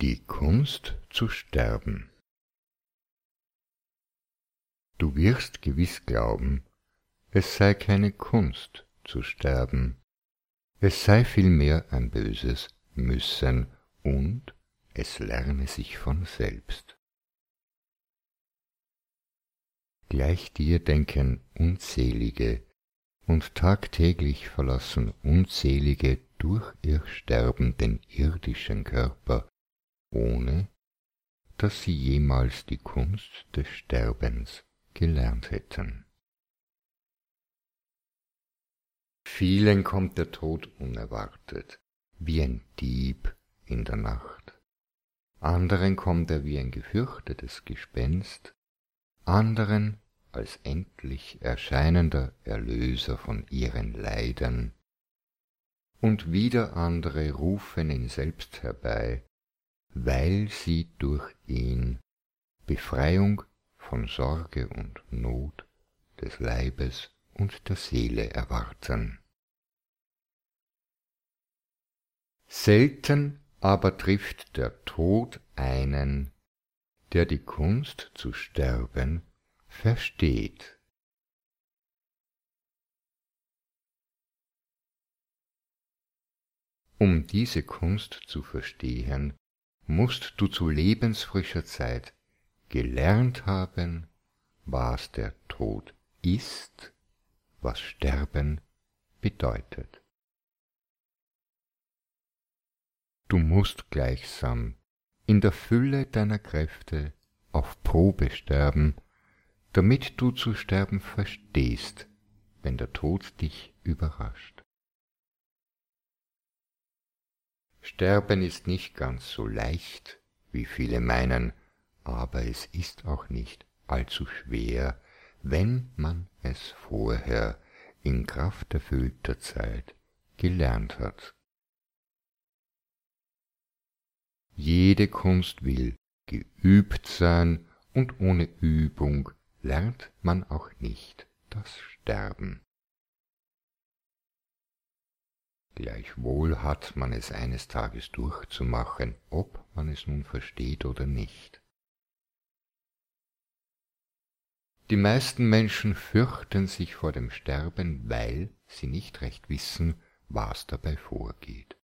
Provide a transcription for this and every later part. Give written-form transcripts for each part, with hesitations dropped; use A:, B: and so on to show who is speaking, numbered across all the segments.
A: Die Kunst zu sterben. Du wirst gewiss glauben, es sei keine Kunst zu sterben, es sei vielmehr ein böses Müssen und es lerne sich von selbst. Gleich dir denken unzählige und tagtäglich verlassen unzählige durch ihr Sterben den irdischen Körper, ohne dass sie jemals die Kunst des Sterbens gelernt hätten. Vielen kommt der Tod unerwartet, wie ein Dieb in der Nacht. Anderen kommt er wie ein gefürchtetes Gespenst, anderen als endlich erscheinender Erlöser von ihren Leiden, und wieder andere rufen ihn selbst herbei, weil sie durch ihn Befreiung von Sorge und Not des Leibes und der Seele erwarten. Selten aber trifft der Tod einen, der die Kunst zu sterben versteht. Um diese Kunst zu verstehen, musst du zu lebensfrischer Zeit gelernt haben, was der Tod ist, was Sterben bedeutet. Du musst gleichsam in der Fülle deiner Kräfte auf Probe sterben, damit du zu sterben verstehst, wenn der Tod dich überrascht. Sterben ist nicht ganz so leicht, wie viele meinen, aber es ist auch nicht allzu schwer, wenn man es vorher in krafterfüllter Zeit gelernt hat. Jede Kunst will geübt sein, und ohne Übung lernt man auch nicht das Sterben. Gleichwohl hat man es eines Tages durchzumachen, ob man es nun versteht oder nicht. Die meisten Menschen fürchten sich vor dem Sterben, weil sie nicht recht wissen, was dabei vorgeht.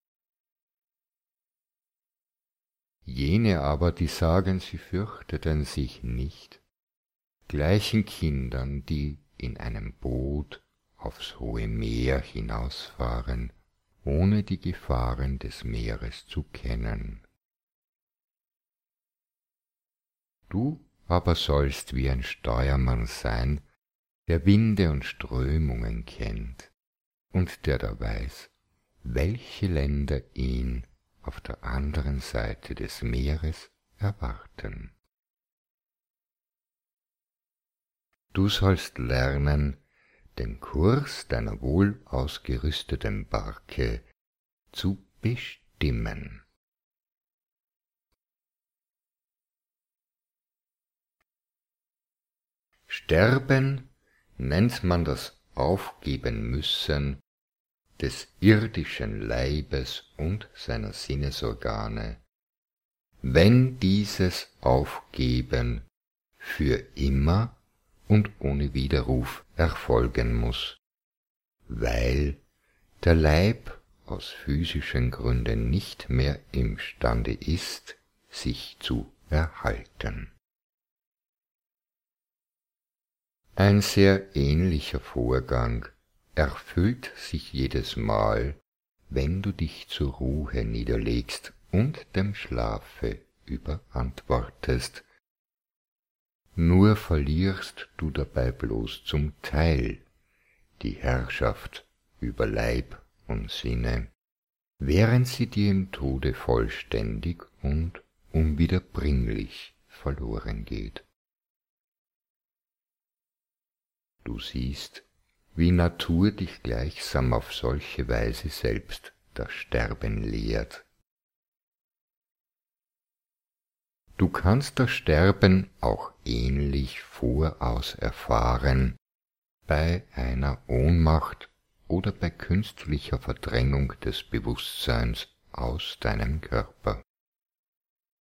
A: Jene aber, die sagen, sie fürchteten sich nicht, gleichen Kindern, die in einem Boot aufs hohe Meer hinausfahren, ohne die Gefahren des Meeres zu kennen. Du aber sollst wie ein Steuermann sein, der Winde und Strömungen kennt und der da weiß, welche Länder ihn auf der anderen Seite des Meeres erwarten. Du sollst lernen, den Kurs deiner wohl ausgerüsteten Barke zu bestimmen. Sterben nennt man das Aufgeben müssen des irdischen Leibes und seiner Sinnesorgane, wenn dieses Aufgeben für immer und ohne Widerruf erfolgen muß, weil der Leib aus physischen Gründen nicht mehr imstande ist, sich zu erhalten. Ein sehr ähnlicher Vorgang erfüllt sich jedes Mal, wenn du dich zur Ruhe niederlegst und dem Schlafe überantwortest. Nur verlierst du dabei bloß zum Teil die Herrschaft über Leib und Sinne, während sie dir im Tode vollständig und unwiederbringlich verloren geht. Du siehst, wie Natur dich gleichsam auf solche Weise selbst das Sterben lehrt. Du kannst das Sterben auch ähnlich voraus erfahren, bei einer Ohnmacht oder bei künstlicher Verdrängung des Bewusstseins aus deinem Körper.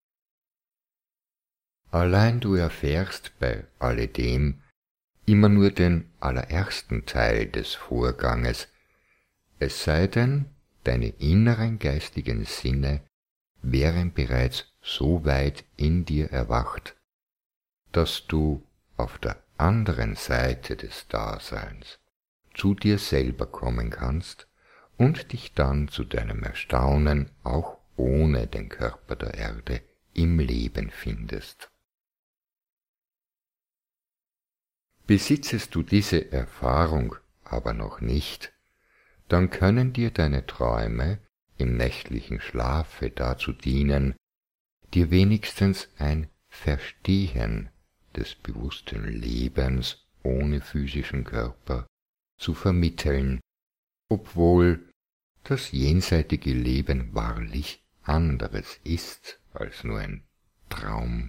A: Allein du erfährst bei alledem immer nur den allerersten Teil des Vorganges, es sei denn, deine inneren geistigen Sinne wären bereits so weit in dir erwacht, dass du auf der anderen Seite des Daseins zu dir selber kommen kannst und dich dann zu deinem Erstaunen auch ohne den Körper der Erde im Leben findest. Besitzest du diese Erfahrung aber noch nicht, dann können dir deine Träume im nächtlichen Schlafe dazu dienen, dir wenigstens ein Verstehen des bewussten Lebens ohne physischen Körper zu vermitteln, obwohl das jenseitige Leben wahrlich anderes ist als nur ein Traum.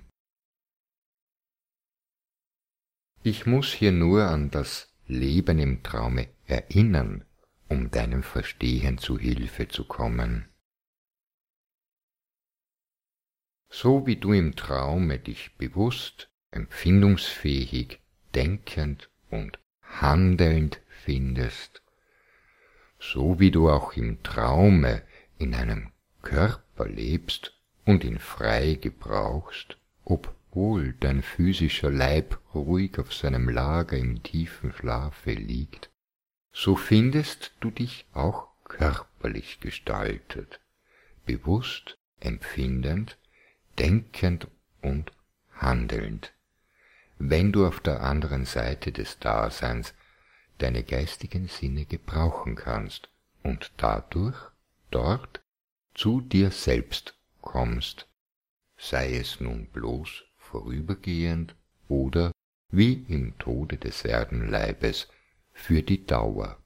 A: Ich muss hier nur an das Leben im Traume erinnern, um deinem Verstehen zu Hilfe zu kommen. So wie du im Traume dich bewusst, empfindungsfähig, denkend und handelnd findest, so wie du auch im Traume in einem Körper lebst und ihn frei gebrauchst, obwohl dein physischer Leib ruhig auf seinem Lager im tiefen Schlafe liegt, so findest du dich auch körperlich gestaltet, bewusst, empfindend, denkend und handelnd, wenn du auf der anderen Seite des Daseins deine geistigen Sinne gebrauchen kannst und dadurch dort zu dir selbst kommst, sei es nun bloß vorübergehend oder wie im Tode des Erdenleibes für die Dauer.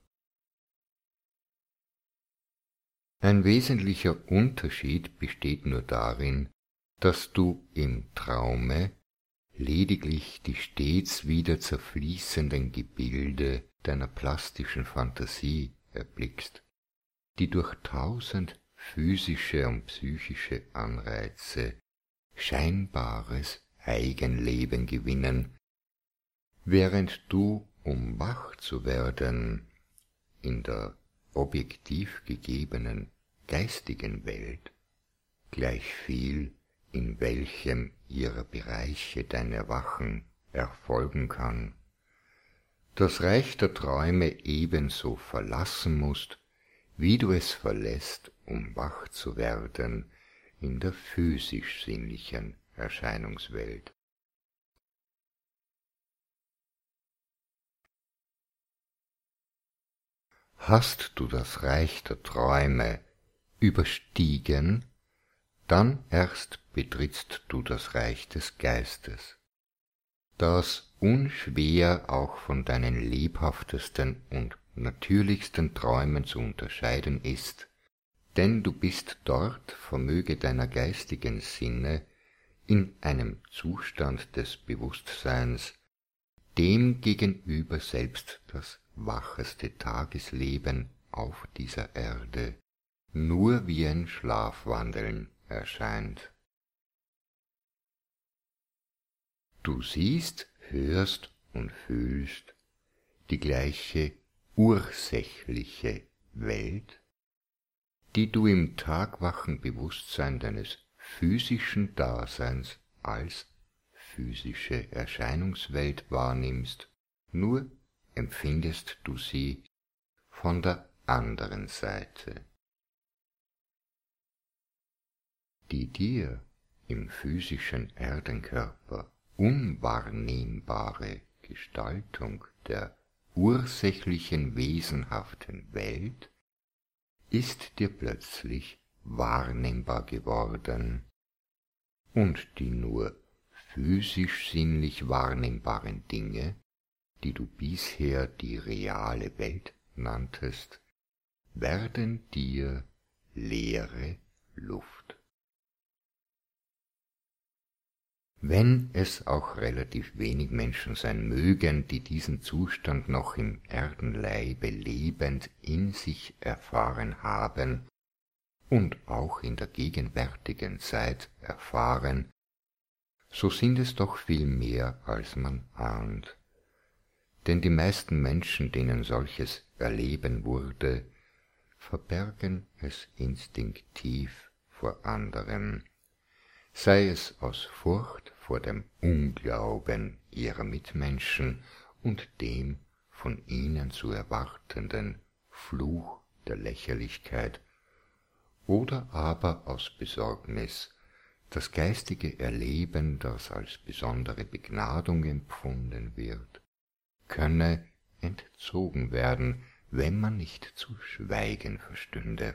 A: Ein wesentlicher Unterschied besteht nur darin, dass du im Traume lediglich die stets wieder zerfließenden Gebilde deiner plastischen Fantasie erblickst, die durch 1000 physische und psychische Anreize scheinbares Eigenleben gewinnen, während du, um wach zu werden, in der objektiv gegebenen geistigen Welt, gleichviel in welchem ihrer Bereiche dein Erwachen erfolgen kann, das Reich der Träume ebenso verlassen musst, wie du es verlässt, um wach zu werden in der physisch-sinnlichen Erscheinungswelt. Hast du das Reich der Träume überstiegen, dann erst betrittst du das Reich des Geistes, das unschwer auch von deinen lebhaftesten und natürlichsten Träumen zu unterscheiden ist, denn du bist dort, vermöge deiner geistigen Sinne, in einem Zustand des Bewusstseins, dem gegenüber selbst das wacheste Tagesleben auf dieser Erde nur wie ein Schlafwandeln erscheint. Du siehst, hörst und fühlst die gleiche ursächliche Welt, die du im tagwachen Bewusstsein deines physischen Daseins als physische Erscheinungswelt wahrnimmst, nur empfindest du sie von der anderen Seite. Die dir im physischen Erdenkörper unwahrnehmbare Gestaltung der ursächlichen wesenhaften Welt ist dir plötzlich wahrnehmbar geworden, und die nur physisch-sinnlich wahrnehmbaren Dinge, die du bisher die reale Welt nanntest, werden dir leere Luft. Wenn es auch relativ wenig Menschen sein mögen, die diesen Zustand noch im Erdenleibe lebend in sich erfahren haben und auch in der gegenwärtigen Zeit erfahren, so sind es doch viel mehr, als man ahnt. Denn die meisten Menschen, denen solches erleben wurde, verbergen es instinktiv vor anderen, sei es aus Furcht vor dem Unglauben ihrer Mitmenschen und dem von ihnen zu erwartenden Fluch der Lächerlichkeit, oder aber aus Besorgnis, das geistige Erleben, das als besondere Begnadung empfunden wird, könne entzogen werden, wenn man nicht zu schweigen verstünde.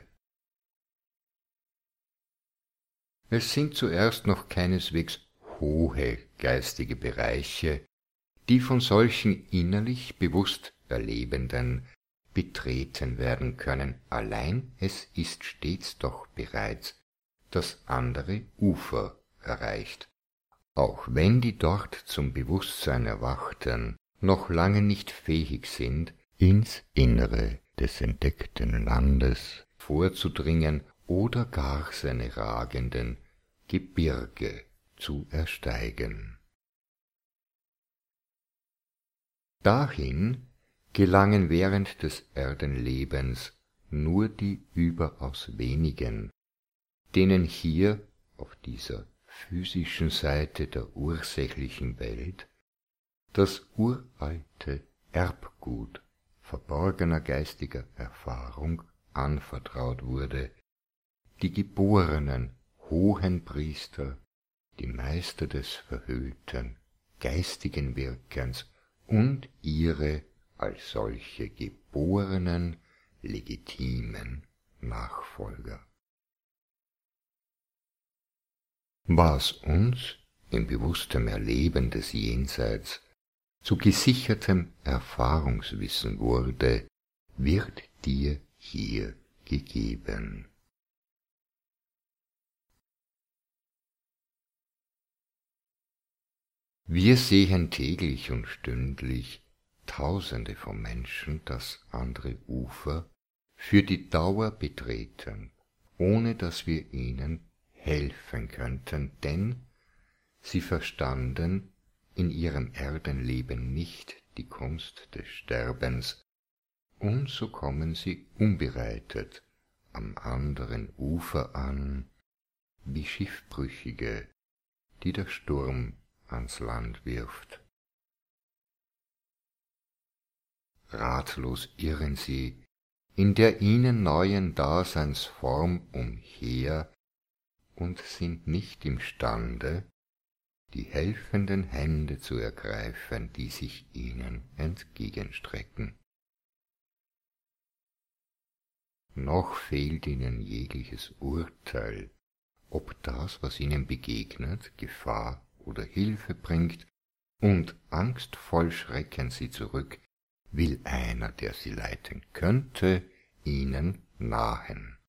A: Es sind zuerst noch keineswegs hohe geistige Bereiche, die von solchen innerlich bewusst Erlebenden betreten werden können, allein es ist stets doch bereits das andere Ufer erreicht, auch wenn die dort zum Bewusstsein Erwachten noch lange nicht fähig sind, ins Innere des entdeckten Landes vorzudringen oder gar seine ragenden Gebirge zu ersteigen. Dahin gelangen während des Erdenlebens nur die überaus wenigen, denen hier auf dieser physischen Seite der ursächlichen Welt das uralte Erbgut verborgener geistiger Erfahrung anvertraut wurde, die geborenen Hohenpriester, die Meister des verhüllten geistigen Wirkens und ihre als solche geborenen, legitimen Nachfolger. Was uns im bewusstem Erleben des Jenseits zu gesichertem Erfahrungswissen wurde, wird dir hier gegeben. Wir sehen täglich und stündlich Tausende von Menschen das andere Ufer für die Dauer betreten, ohne dass wir ihnen helfen könnten, denn sie verstanden in ihrem Erdenleben nicht die Kunst des Sterbens, und so kommen sie unbereitet am anderen Ufer an, wie Schiffbrüchige, die der Sturm ans Land wirft. Ratlos irren sie in der ihnen neuen Daseinsform umher und sind nicht imstande, die helfenden Hände zu ergreifen, die sich ihnen entgegenstrecken. Noch fehlt ihnen jegliches Urteil, ob das, was ihnen begegnet, Gefahr oder Hilfe bringt, und angstvoll schrecken sie zurück, will einer, der sie leiten könnte, ihnen nahen.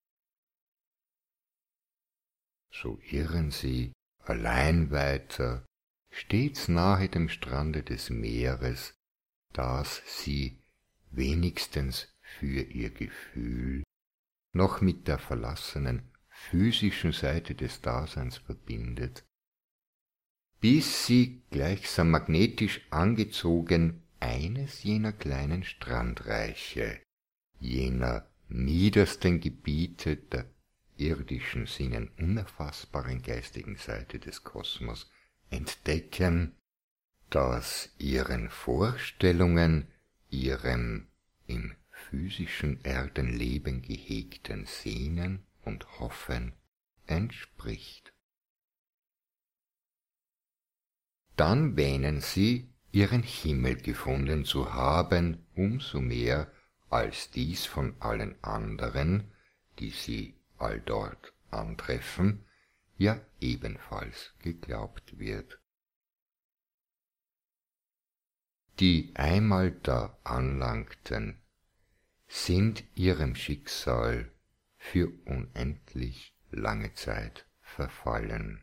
A: So irren sie allein weiter, stets nahe dem Strande des Meeres, das sie wenigstens für ihr Gefühl noch mit der verlassenen physischen Seite des Daseins verbindet, bis sie gleichsam magnetisch angezogen eines jener kleinen Strandreiche, jener niedersten Gebiete der irdischen Sinnen unerfassbaren geistigen Seite des Kosmos entdecken, das ihren Vorstellungen, ihrem im physischen Erdenleben gehegten Sehnen und Hoffen entspricht. Dann wähnen sie, ihren Himmel gefunden zu haben, umso mehr, als dies von allen anderen, die sie alldort antreffen, ja ebenfalls geglaubt wird. Die einmal da anlangten, sind ihrem Schicksal für unendlich lange Zeit verfallen.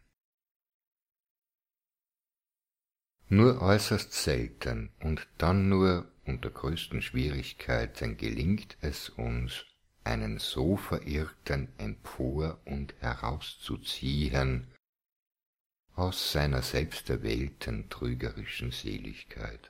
A: Nur äußerst selten und dann nur unter größten Schwierigkeiten gelingt es uns, einen so Verirrten empor und herauszuziehen, aus seiner selbst erwählten trügerischen Seligkeit.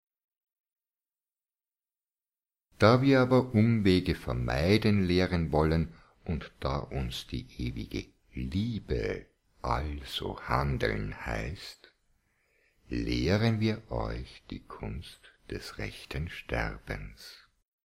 A: Da wir aber Umwege vermeiden lehren wollen und da uns die ewige Liebe also handeln heißt, lehren wir euch die Kunst des rechten Sterbens.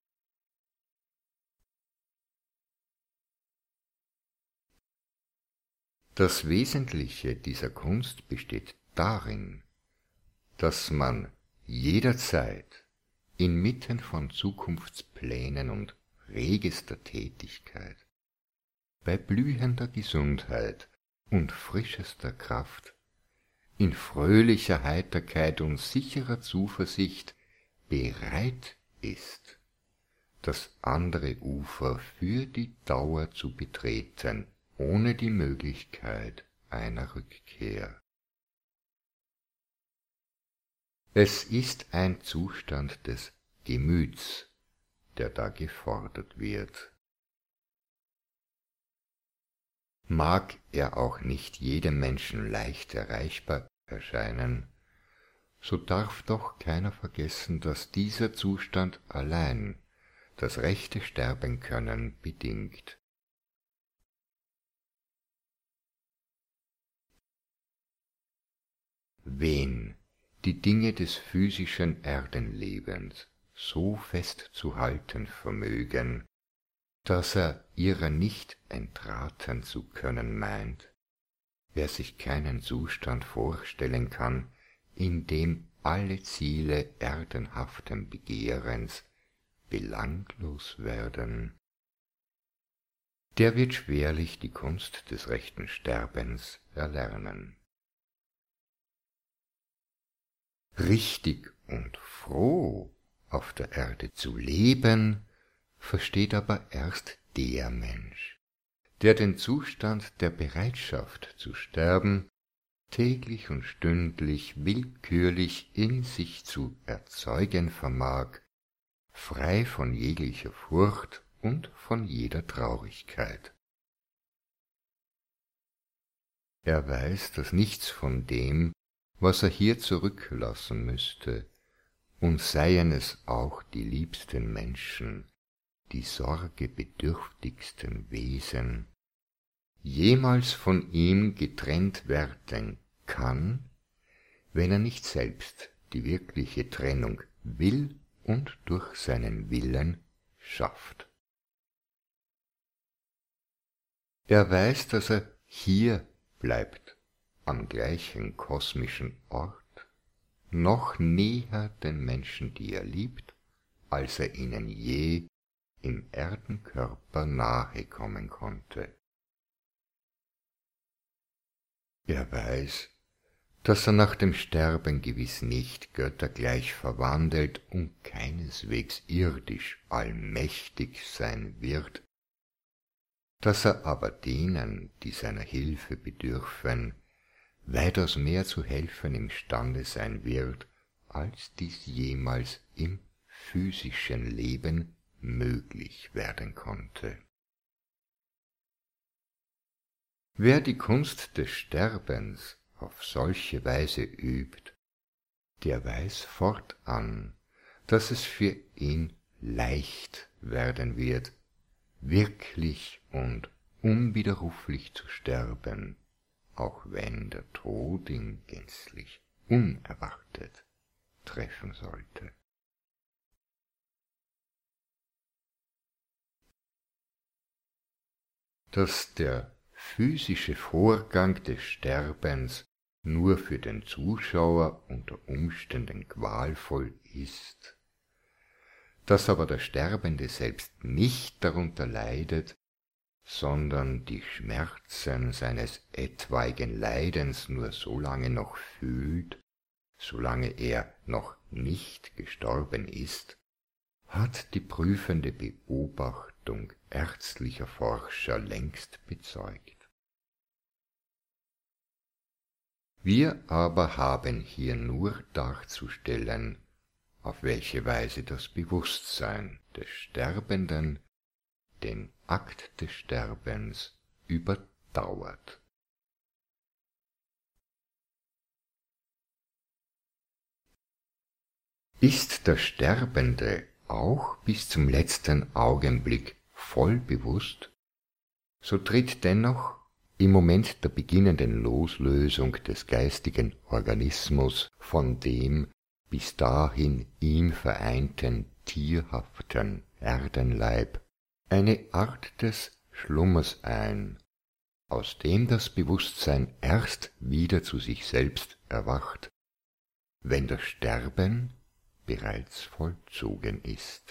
A: Das Wesentliche dieser Kunst besteht darin, dass man jederzeit inmitten von Zukunftsplänen und regester Tätigkeit, bei blühender Gesundheit und frischester Kraft, in fröhlicher Heiterkeit und sicherer Zuversicht bereit ist, das andere Ufer für die Dauer zu betreten, ohne die Möglichkeit einer Rückkehr. Es ist ein Zustand des Gemüts, der da gefordert wird. Mag er auch nicht jedem Menschen leicht erreichbar erscheinen, so darf doch keiner vergessen, dass dieser Zustand allein das rechte Sterbenkönnen bedingt. Wen die Dinge des physischen Erdenlebens so festzuhalten vermögen, dass er ihrer nicht entraten zu können meint, wer sich keinen Zustand vorstellen kann, in dem alle Ziele erdenhaften Begehrens belanglos werden, der wird schwerlich die Kunst des rechten Sterbens erlernen. Richtig und froh auf der Erde zu leben, versteht aber erst der Mensch, der den Zustand der Bereitschaft zu sterben täglich und stündlich willkürlich in sich zu erzeugen vermag, frei von jeglicher Furcht und von jeder Traurigkeit. Er weiß, dass nichts von dem, was er hier zurücklassen müsste, und seien es auch die liebsten Menschen, die sorgebedürftigsten Wesen, jemals von ihm getrennt werden kann, wenn er nicht selbst die wirkliche Trennung will und durch seinen Willen schafft. Er weiß, dass er hier bleibt, am gleichen kosmischen Ort, noch näher den Menschen, die er liebt, als er ihnen je im Erdenkörper nahe kommen konnte. Er weiß, dass er nach dem Sterben gewiss nicht göttergleich verwandelt und keineswegs irdisch allmächtig sein wird, dass er aber denen, die seiner Hilfe bedürfen, weitaus mehr zu helfen imstande sein wird, als dies jemals im physischen Leben möglich werden konnte. Wer die Kunst des Sterbens auf solche Weise übt, der weiß fortan, dass es für ihn leicht werden wird, wirklich und unwiderruflich zu sterben, auch wenn der Tod ihn gänzlich unerwartet treffen sollte. Dass der physische Vorgang des Sterbens nur für den Zuschauer unter Umständen qualvoll ist, dass aber der Sterbende selbst nicht darunter leidet, sondern die Schmerzen seines etwaigen Leidens nur so lange noch fühlt, solange er noch nicht gestorben ist, hat die prüfende Beobachtung ärztlicher Forscher längst bezeugt. Wir aber haben hier nur darzustellen, auf welche Weise das Bewusstsein des Sterbenden den Akt des Sterbens überdauert. Ist der Sterbende auch bis zum letzten Augenblick voll bewusst, so tritt dennoch im Moment der beginnenden Loslösung des geistigen Organismus von dem bis dahin ihm vereinten tierhaften Erdenleib eine Art des Schlummers ein, aus dem das Bewusstsein erst wieder zu sich selbst erwacht, wenn das Sterben bereits vollzogen ist.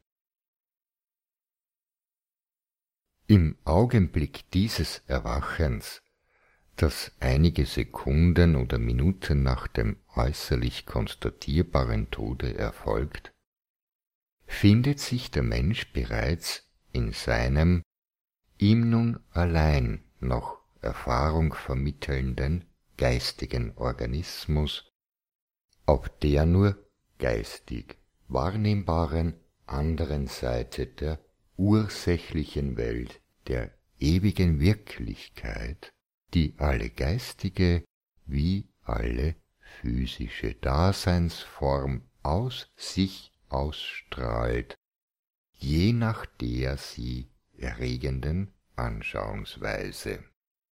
A: Im Augenblick dieses Erwachens, das einige Sekunden oder Minuten nach dem äußerlich konstatierbaren Tode erfolgt, findet sich der Mensch bereits in seinem ihm nun allein noch Erfahrung vermittelnden geistigen Organismus auf der nur geistig wahrnehmbaren anderen Seite der ursächlichen Welt, der ewigen Wirklichkeit, die alle geistige wie alle physische Daseinsform aus sich ausstrahlt, je nach der sie erregenden Anschauungsweise.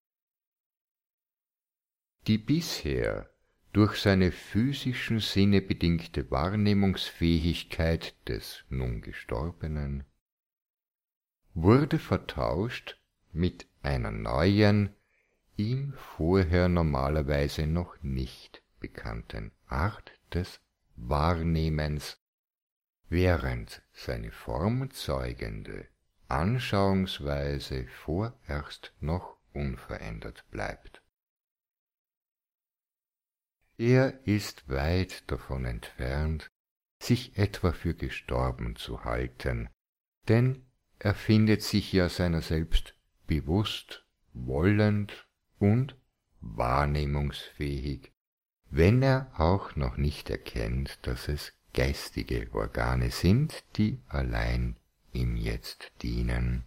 A: Die bisher durch seine physischen Sinne bedingte Wahrnehmungsfähigkeit des nun Gestorbenen wurde vertauscht mit einer neuen, ihm vorher normalerweise noch nicht bekannten Art des Wahrnehmens, während seine formzeugende Anschauungsweise vorerst noch unverändert bleibt. Er ist weit davon entfernt, sich etwa für gestorben zu halten, denn er findet sich ja seiner selbst bewusst, wollend und wahrnehmungsfähig, wenn er auch noch nicht erkennt, dass es geistige Organe sind, die allein ihm jetzt dienen.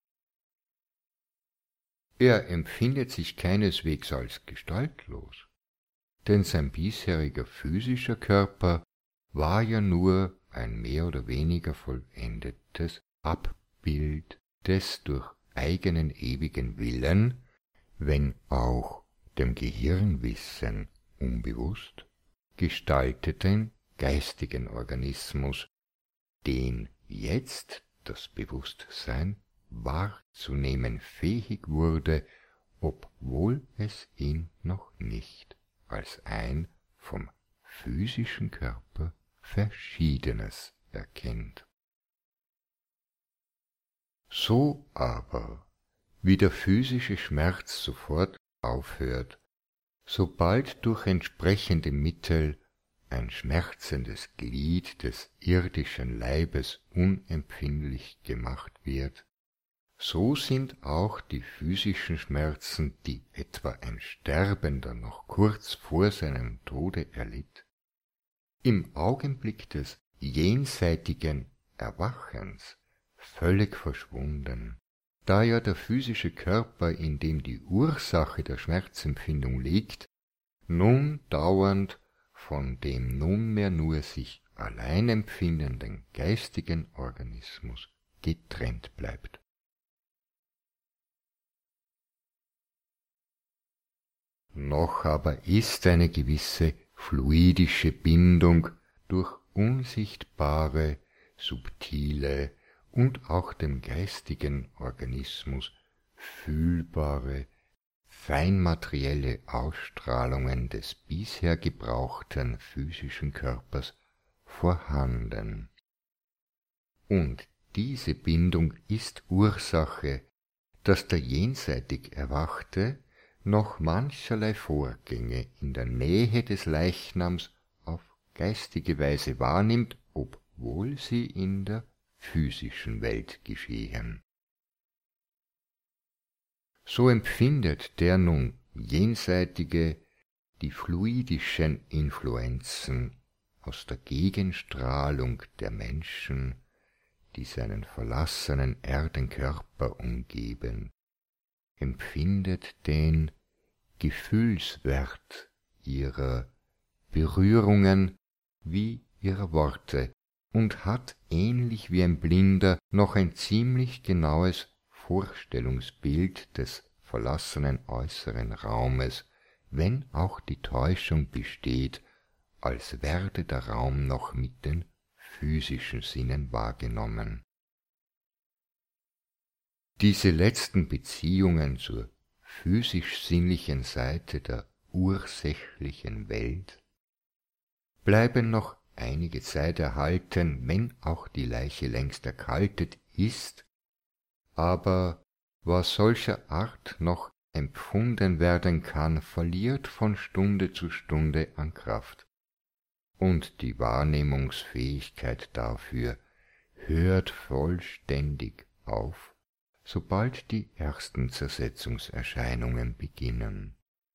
A: Er empfindet sich keineswegs als gestaltlos, denn sein bisheriger physischer Körper war ja nur ein mehr oder weniger vollendetes Abbild des durch eigenen ewigen Willen, wenn auch dem Gehirnwissen unbewusst, gestalteten geistigen Organismus, den jetzt das Bewusstsein wahrzunehmen fähig wurde, obwohl es ihn noch nicht als ein vom physischen Körper Verschiedenes erkennt. So aber, wie der physische Schmerz sofort aufhört, sobald durch entsprechende Mittel ein schmerzendes Glied des irdischen Leibes unempfindlich gemacht wird, so sind auch die physischen Schmerzen, die etwa ein Sterbender noch kurz vor seinem Tode erlitt, im Augenblick des jenseitigen Erwachens völlig verschwunden, da ja der physische Körper, in dem die Ursache der Schmerzempfindung liegt, nun dauernd von dem nunmehr nur sich allein empfindenden geistigen Organismus getrennt bleibt. Noch aber ist eine gewisse fluidische Bindung durch unsichtbare, subtile und auch dem geistigen Organismus fühlbare, feinmaterielle Ausstrahlungen des bisher gebrauchten physischen Körpers vorhanden. Und diese Bindung ist Ursache, dass der jenseitig Erwachte noch mancherlei Vorgänge in der Nähe des Leichnams auf geistige Weise wahrnimmt, obwohl sie in der physischen Welt geschehen. So empfindet der nun Jenseitige die fluidischen Influenzen aus der Gegenstrahlung der Menschen, die seinen verlassenen Erdenkörper umgeben, empfindet den Gefühlswert ihrer Berührungen wie ihrer Worte und hat, ähnlich wie ein Blinder, noch ein ziemlich genaues Vorstellungsbild des verlassenen äußeren Raumes, wenn auch die Täuschung besteht, als werde der Raum noch mit den physischen Sinnen wahrgenommen. Diese letzten Beziehungen zur physisch-sinnlichen Seite der ursächlichen Welt bleiben noch einige Zeit erhalten, wenn auch die Leiche längst erkaltet ist, aber was solcher Art noch empfunden werden kann, verliert von Stunde zu Stunde an Kraft, und die Wahrnehmungsfähigkeit dafür hört vollständig auf, sobald die ersten Zersetzungserscheinungen beginnen.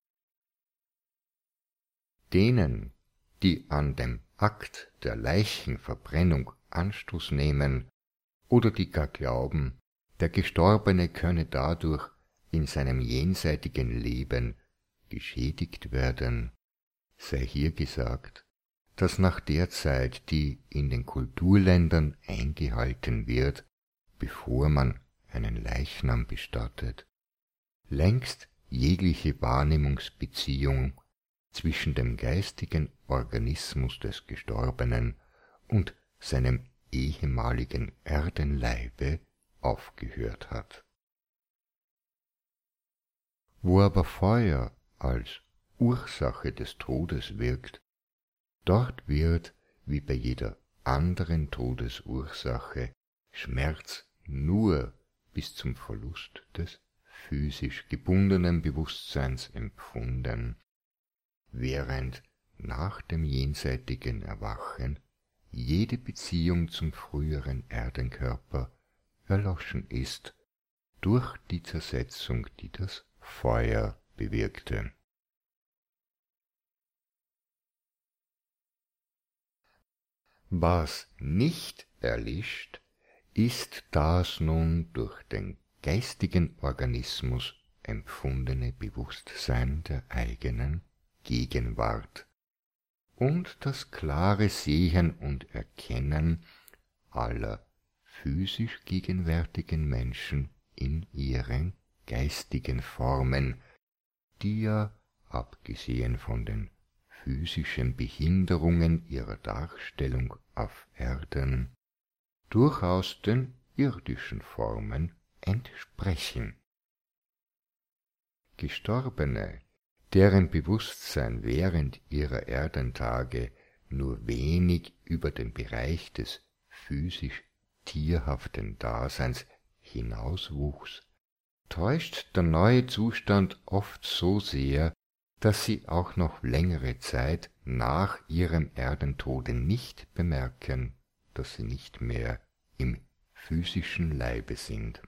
A: Denen, die an dem Akt der Leichenverbrennung Anstoß nehmen oder die gar glauben, der Gestorbene könne dadurch in seinem jenseitigen Leben geschädigt werden, sei hier gesagt, dass nach der Zeit, die in den Kulturländern eingehalten wird, bevor man einen Leichnam bestattet, längst jegliche Wahrnehmungsbeziehung zwischen dem geistigen Organismus des Gestorbenen und seinem ehemaligen Erdenleibe aufgehört hat. Wo aber Feuer als Ursache des Todes wirkt, dort wird, wie bei jeder anderen Todesursache, Schmerz nur bis zum Verlust des physisch gebundenen Bewusstseins empfunden, während nach dem jenseitigen Erwachen jede Beziehung zum früheren Erdenkörper erloschen ist durch die Zersetzung, die das Feuer bewirkte. Was nicht erlischt, ist das nun durch den geistigen Organismus empfundene Bewusstsein der eigenen Gegenwart und das klare Sehen und Erkennen aller physisch gegenwärtigen Menschen in ihren geistigen Formen, die ja, abgesehen von den physischen Behinderungen ihrer Darstellung auf Erden, durchaus den irdischen Formen entsprechen. Gestorbene, deren Bewusstsein während ihrer Erdentage nur wenig über den Bereich des physisch tierhaften Daseins hinauswuchs, täuscht der neue Zustand oft so sehr, dass sie auch noch längere Zeit nach ihrem Erdentode nicht bemerken, dass sie nicht mehr im physischen Leibe sind.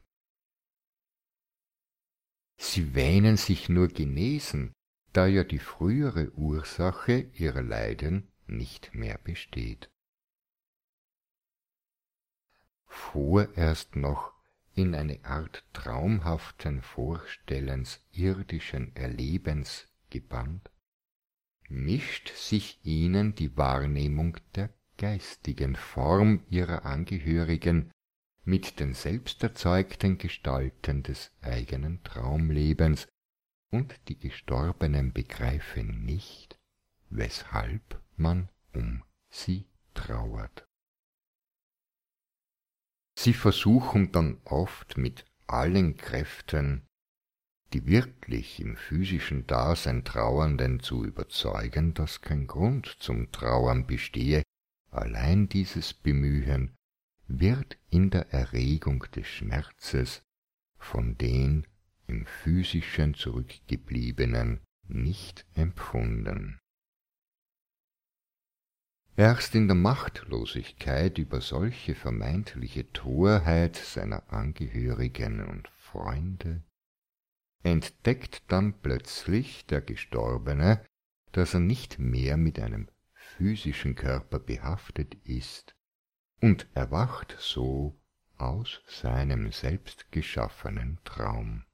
A: Sie wähnen sich nur genesen, da ja die frühere Ursache ihrer Leiden nicht mehr besteht. Vorerst noch in eine Art traumhaften Vorstellens irdischen Erlebens gebannt, mischt sich ihnen die Wahrnehmung der geistigen Form ihrer Angehörigen mit den selbsterzeugten Gestalten des eigenen Traumlebens, und die Gestorbenen begreifen nicht, weshalb man um sie trauert. Sie versuchen dann oft mit allen Kräften, die wirklich im physischen Dasein Trauernden zu überzeugen, dass kein Grund zum Trauern bestehe. Allein dieses Bemühen wird in der Erregung des Schmerzes von den im physischen Zurückgebliebenen nicht empfunden. Erst in der Machtlosigkeit über solche vermeintliche Torheit seiner Angehörigen und Freunde entdeckt dann plötzlich der Gestorbene, dass er nicht mehr mit einem physischen Körper behaftet ist und erwacht so aus seinem selbstgeschaffenen Traum.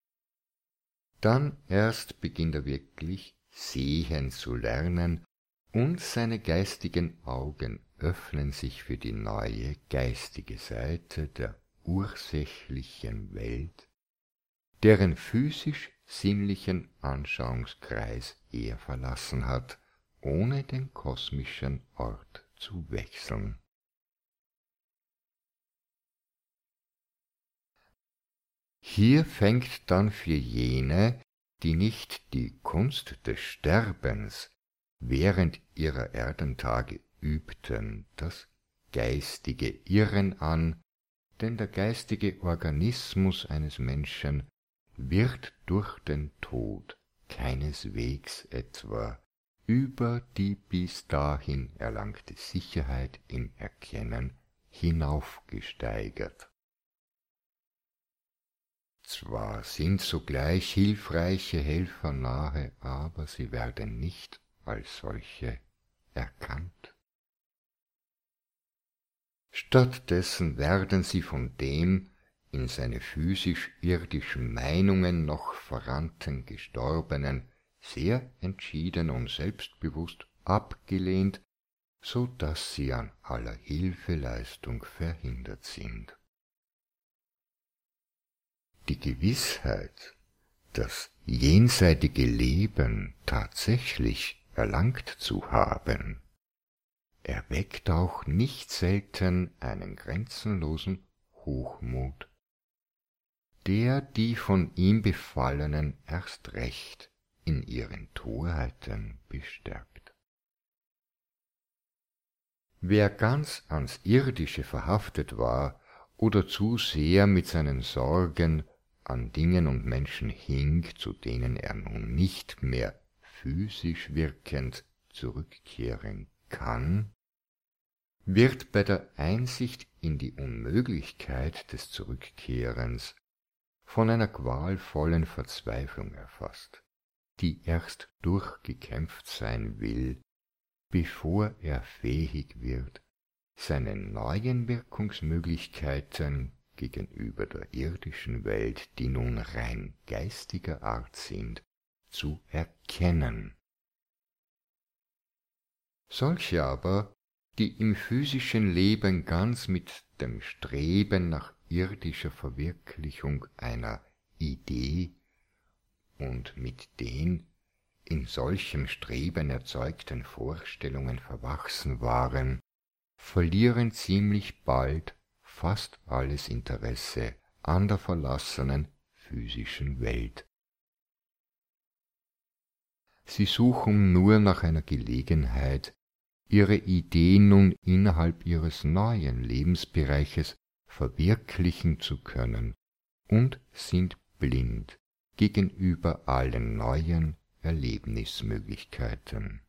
A: Dann erst beginnt er wirklich sehen zu lernen und seine geistigen Augen öffnen sich für die neue geistige Seite der ursächlichen Welt, deren physisch-sinnlichen Anschauungskreis er verlassen hat, ohne den kosmischen Ort zu wechseln. Hier fängt dann für jene, die nicht die Kunst des Sterbens während ihrer Erdentage übten, das geistige Irren an, denn der geistige Organismus eines Menschen wird durch den Tod keineswegs etwa über die bis dahin erlangte Sicherheit im Erkennen hinaufgesteigert. Zwar sind sogleich hilfreiche Helfer nahe, aber sie werden nicht als solche erkannt. Stattdessen werden sie von dem in seine physisch-irdischen Meinungen noch verrannten Gestorbenen sehr entschieden und selbstbewusst abgelehnt, so daß sie an aller Hilfeleistung verhindert sind. Die Gewissheit, das jenseitige Leben tatsächlich erlangt zu haben, erweckt auch nicht selten einen grenzenlosen Hochmut, der die von ihm Befallenen erst recht in ihren Torheiten bestärkt. Wer ganz ans Irdische verhaftet war oder zu sehr mit seinen Sorgen an Dingen und Menschen hing, zu denen er nun nicht mehr physisch wirkend zurückkehren kann, wird bei der Einsicht in die Unmöglichkeit des Zurückkehrens von einer qualvollen Verzweiflung erfasst, die erst durchgekämpft sein will, bevor er fähig wird, seine neuen Wirkungsmöglichkeiten gegenüber der irdischen Welt, die nun rein geistiger Art sind, zu erkennen. Solche aber, die im physischen Leben ganz mit dem Streben nach irdischer Verwirklichung einer Idee und mit den in solchem Streben erzeugten Vorstellungen verwachsen waren, verlieren ziemlich bald fast alles Interesse an der verlassenen physischen Welt. Sie suchen nur nach einer Gelegenheit, ihre Idee nun innerhalb ihres neuen Lebensbereiches verwirklichen zu können und sind blind gegenüber allen neuen Erlebnismöglichkeiten.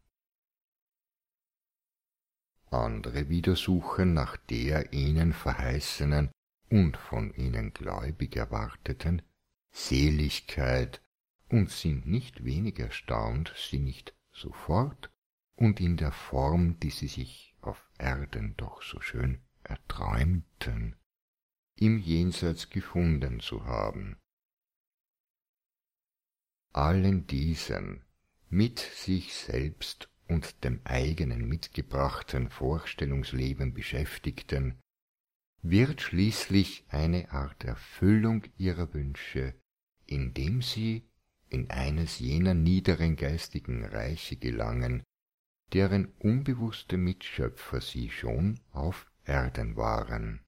A: Andere wieder suchen nach der ihnen verheißenen und von ihnen gläubig erwarteten Seligkeit und sind nicht wenig erstaunt, sie nicht sofort und in der Form, die sie sich auf Erden doch so schön erträumten, im Jenseits gefunden zu haben. Allen diesen mit sich selbst und dem eigenen mitgebrachten Vorstellungsleben Beschäftigten wird schließlich eine Art Erfüllung ihrer Wünsche, indem sie in eines jener niederen geistigen Reiche gelangen, deren unbewusste Mitschöpfer sie schon auf Erden waren.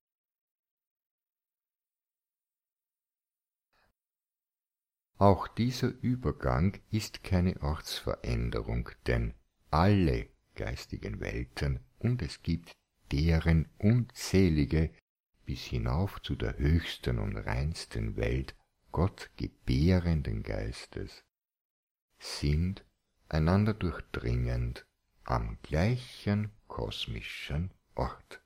A: Auch dieser Übergang ist keine Ortsveränderung, denn alle geistigen Welten, und es gibt deren unzählige, bis hinauf zu der höchsten und reinsten Welt Gott gebärenden Geistes, sind einander durchdringend am gleichen kosmischen Ort.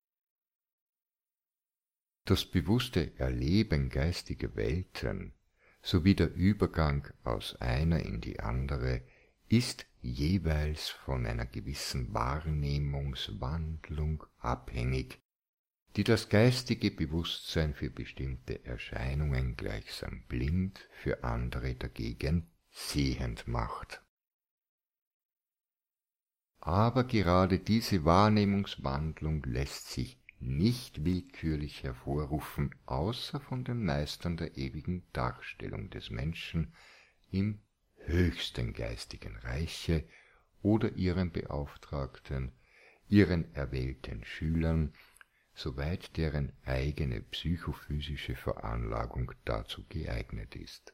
A: Das bewusste Erleben geistiger Welten sowie der Übergang aus einer in die andere ist jeweils von einer gewissen Wahrnehmungswandlung abhängig, die das geistige Bewusstsein für bestimmte Erscheinungen gleichsam blind, für andere dagegen sehend macht. aber gerade diese Wahrnehmungswandlung lässt sich nicht willkürlich hervorrufen, außer von den Meistern der ewigen Darstellung des Menschen im höchsten geistigen Reiche oder ihren Beauftragten, ihren erwählten Schülern, soweit deren eigene psychophysische Veranlagung dazu geeignet ist.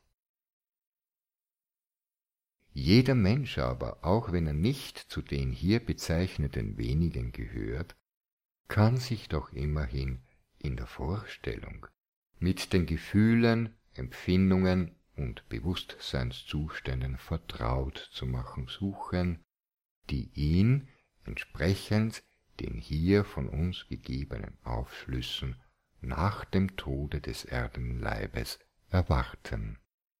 A: Jeder Mensch aber, auch wenn er nicht zu den hier bezeichneten wenigen gehört, kann sich doch immerhin in der Vorstellung mit den Gefühlen, Empfindungen und Bewusstseinszuständen vertraut zu machen suchen, die ihn entsprechend den hier von uns gegebenen Aufschlüssen nach dem Tode des Erdenleibes erwarten.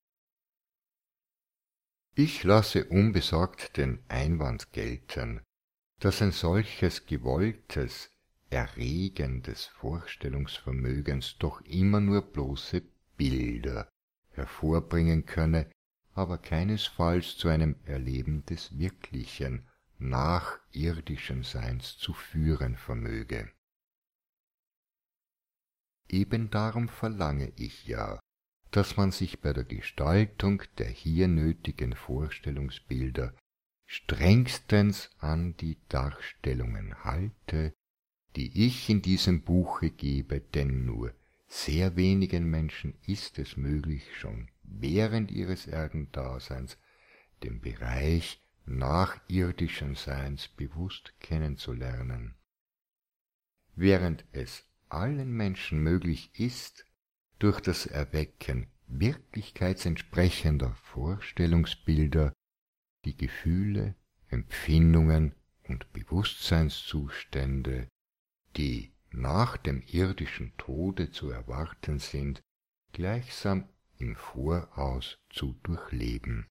A: Ich lasse unbesorgt den Einwand gelten, dass ein solches gewolltes Erregen des Vorstellungsvermögens doch immer nur bloße Bilder hervorbringen könne, aber keinesfalls zu einem Erleben des wirklichen, nachirdischen Seins zu führen vermöge. Eben darum verlange ich ja, dass man sich bei der Gestaltung der hier nötigen Vorstellungsbilder strengstens an die Darstellungen halte, die ich in diesem Buche gebe, denn nur sehr wenigen Menschen ist es möglich, schon während ihres Erdendaseins den Bereich nachirdischen Seins bewusst kennenzulernen. Während es allen Menschen möglich ist, durch das Erwecken wirklichkeitsentsprechender Vorstellungsbilder die Gefühle, Empfindungen und Bewusstseinszustände, die nach dem irdischen Tode zu erwarten sind, gleichsam im Voraus zu durchleben.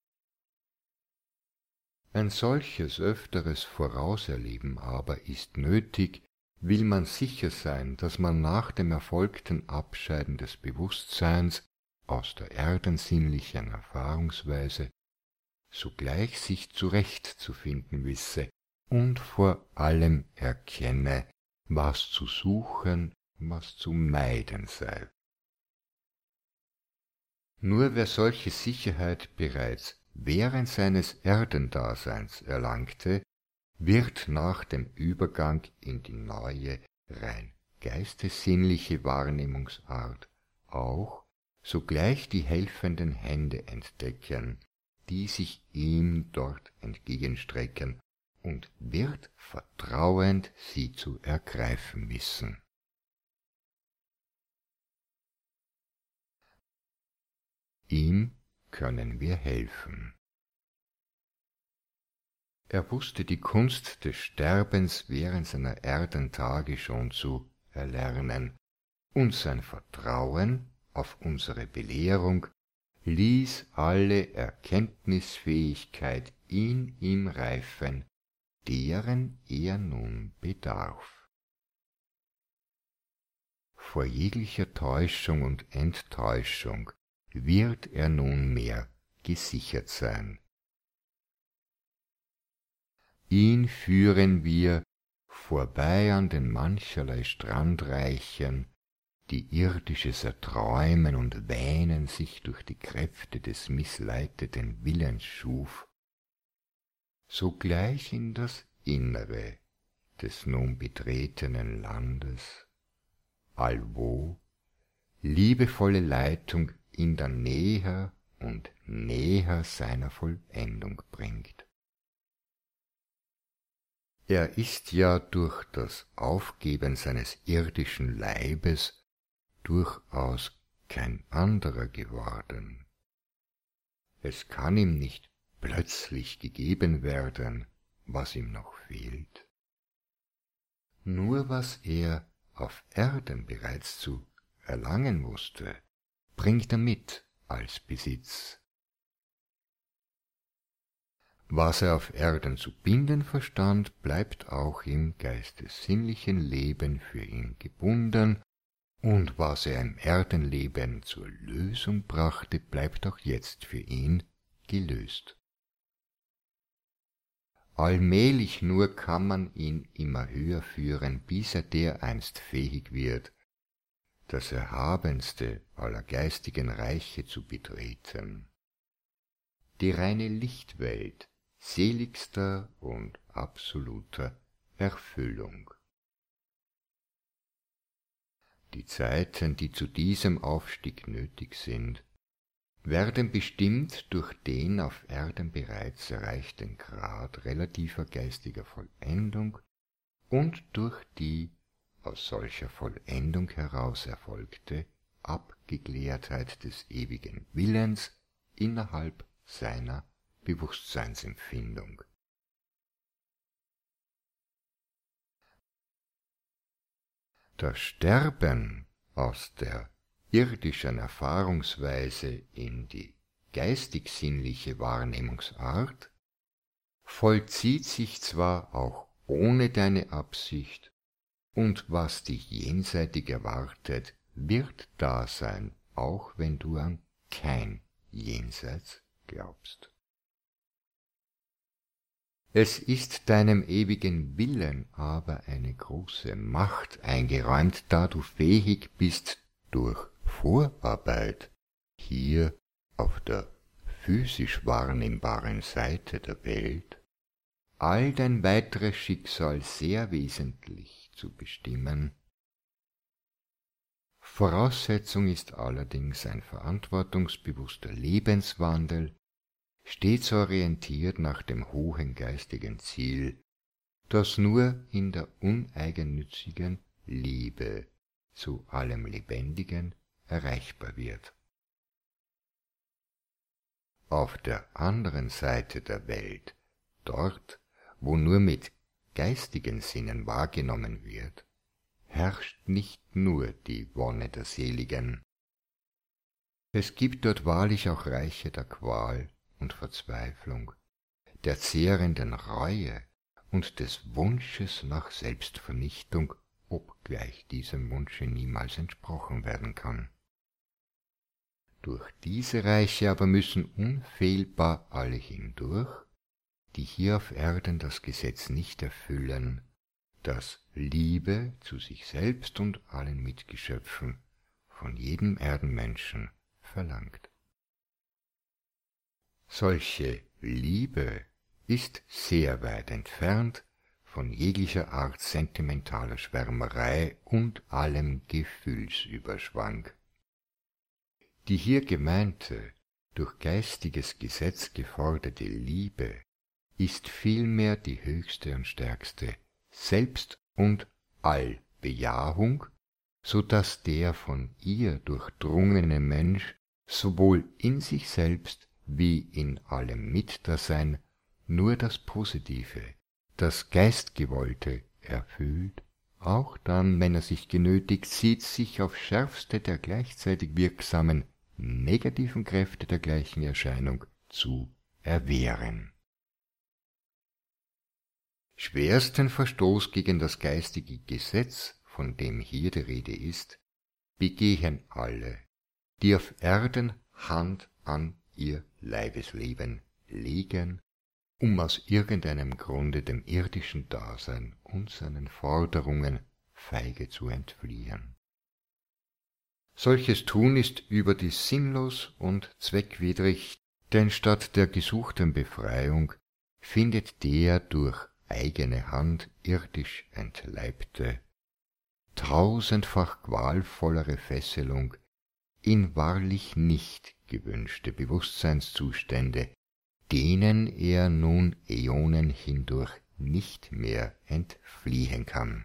A: Ein solches öfteres Vorauserleben aber ist nötig, will man sicher sein, dass man nach dem erfolgten Abscheiden des Bewusstseins aus der erdensinnlichen Erfahrungsweise sogleich sich zurechtzufinden wisse und vor allem erkenne, was zu suchen, was zu meiden sei. Nur wer solche Sicherheit bereits während seines Erdendaseins erlangte, wird nach dem Übergang in die neue, rein geistessinnliche Wahrnehmungsart auch sogleich die helfenden Hände entdecken, die sich ihm dort entgegenstrecken, und wird vertrauend sie zu ergreifen wissen. Ihm können wir helfen. Er wusste die Kunst des Sterbens während seiner Erdentage schon zu erlernen, und sein Vertrauen auf unsere Belehrung ließ alle Erkenntnisfähigkeit in ihm reifen, deren er nun bedarf. Vor jeglicher Täuschung und Enttäuschung wird er nunmehr gesichert sein. Ihn führen wir vorbei an den mancherlei Strandreichen, die irdisches erträumen und wähnen sich durch die Kräfte des missleiteten Willens schuf, sogleich in das Innere des nun betretenen Landes, allwo liebevolle Leitung ihn dann näher und näher seiner Vollendung bringt. Er ist ja durch das Aufgeben seines irdischen Leibes durchaus kein anderer geworden. Es kann ihm nicht plötzlich gegeben werden, was ihm noch fehlt. Nur was er auf Erden bereits zu erlangen wusste, bringt er mit als Besitz. Was er auf Erden zu binden verstand, bleibt auch im geistessinnlichen Leben für ihn gebunden, und was er im Erdenleben zur Lösung brachte, bleibt auch jetzt für ihn gelöst. allmählich nur kann man ihn immer höher führen, bis er dereinst fähig wird, das erhabenste aller geistigen Reiche zu betreten, die reine Lichtwelt seligster und absoluter Erfüllung. Die Zeiten, die zu diesem Aufstieg nötig sind, werden bestimmt durch den auf Erden bereits erreichten Grad relativer geistiger Vollendung und durch die aus solcher Vollendung heraus erfolgte Abgeklärtheit des ewigen Willens innerhalb seiner Bewusstseinsempfindung. Das Sterben aus der irdischen Erfahrungsweise in die geistig-sinnliche Wahrnehmungsart vollzieht sich zwar auch ohne deine Absicht, und was dich jenseitig erwartet, wird da sein, auch wenn du an kein Jenseits glaubst. Es ist deinem ewigen Willen aber eine große Macht eingeräumt, da du fähig bist, durch Vorarbeit hier auf der physisch wahrnehmbaren Seite der Welt all dein weiteres Schicksal sehr wesentlich zu bestimmen. Voraussetzung ist allerdings ein verantwortungsbewusster Lebenswandel, stets orientiert nach dem hohen geistigen Ziel, das nur in der uneigennützigen Liebe zu allem Lebendigen erreichbar wird. Auf der anderen Seite der Welt, dort, wo nur mit geistigen Sinnen wahrgenommen wird, herrscht nicht nur die Wonne der Seligen. Es gibt dort wahrlich auch Reiche der Qual und Verzweiflung, der zehrenden Reue und des Wunsches nach Selbstvernichtung, obgleich diesem Wunsche niemals entsprochen werden kann. Durch diese Reiche aber müssen unfehlbar alle hindurch, die hier auf Erden das Gesetz nicht erfüllen, das Liebe zu sich selbst und allen Mitgeschöpfen von jedem Erdenmenschen verlangt. Solche Liebe ist sehr weit entfernt von jeglicher Art sentimentaler Schwärmerei und allem Gefühlsüberschwang. Die hier gemeinte, durch geistiges Gesetz geforderte Liebe ist vielmehr die höchste und stärkste Selbst- und Allbejahung, so daß der von ihr durchdrungene Mensch sowohl in sich selbst wie in allem Mitdasein nur das Positive, das Geistgewollte erfüllt, auch dann, wenn er sich genötigt sieht, sich auf schärfste der gleichzeitig wirksamen negativen Kräfte der gleichen Erscheinung zu erwehren. Schwersten Verstoß gegen das geistige Gesetz, von dem hier die Rede ist, begehen alle, die auf Erden Hand an ihr Leibesleben legen, um aus irgendeinem Grunde dem irdischen Dasein und seinen Forderungen feige zu entfliehen. Solches Tun ist überdies sinnlos und zweckwidrig, denn statt der gesuchten Befreiung findet der durch eigene Hand irdisch Entleibte tausendfach qualvollere Fesselung in wahrlich nicht gewünschte Bewusstseinszustände, denen er nun Äonen hindurch nicht mehr entfliehen kann.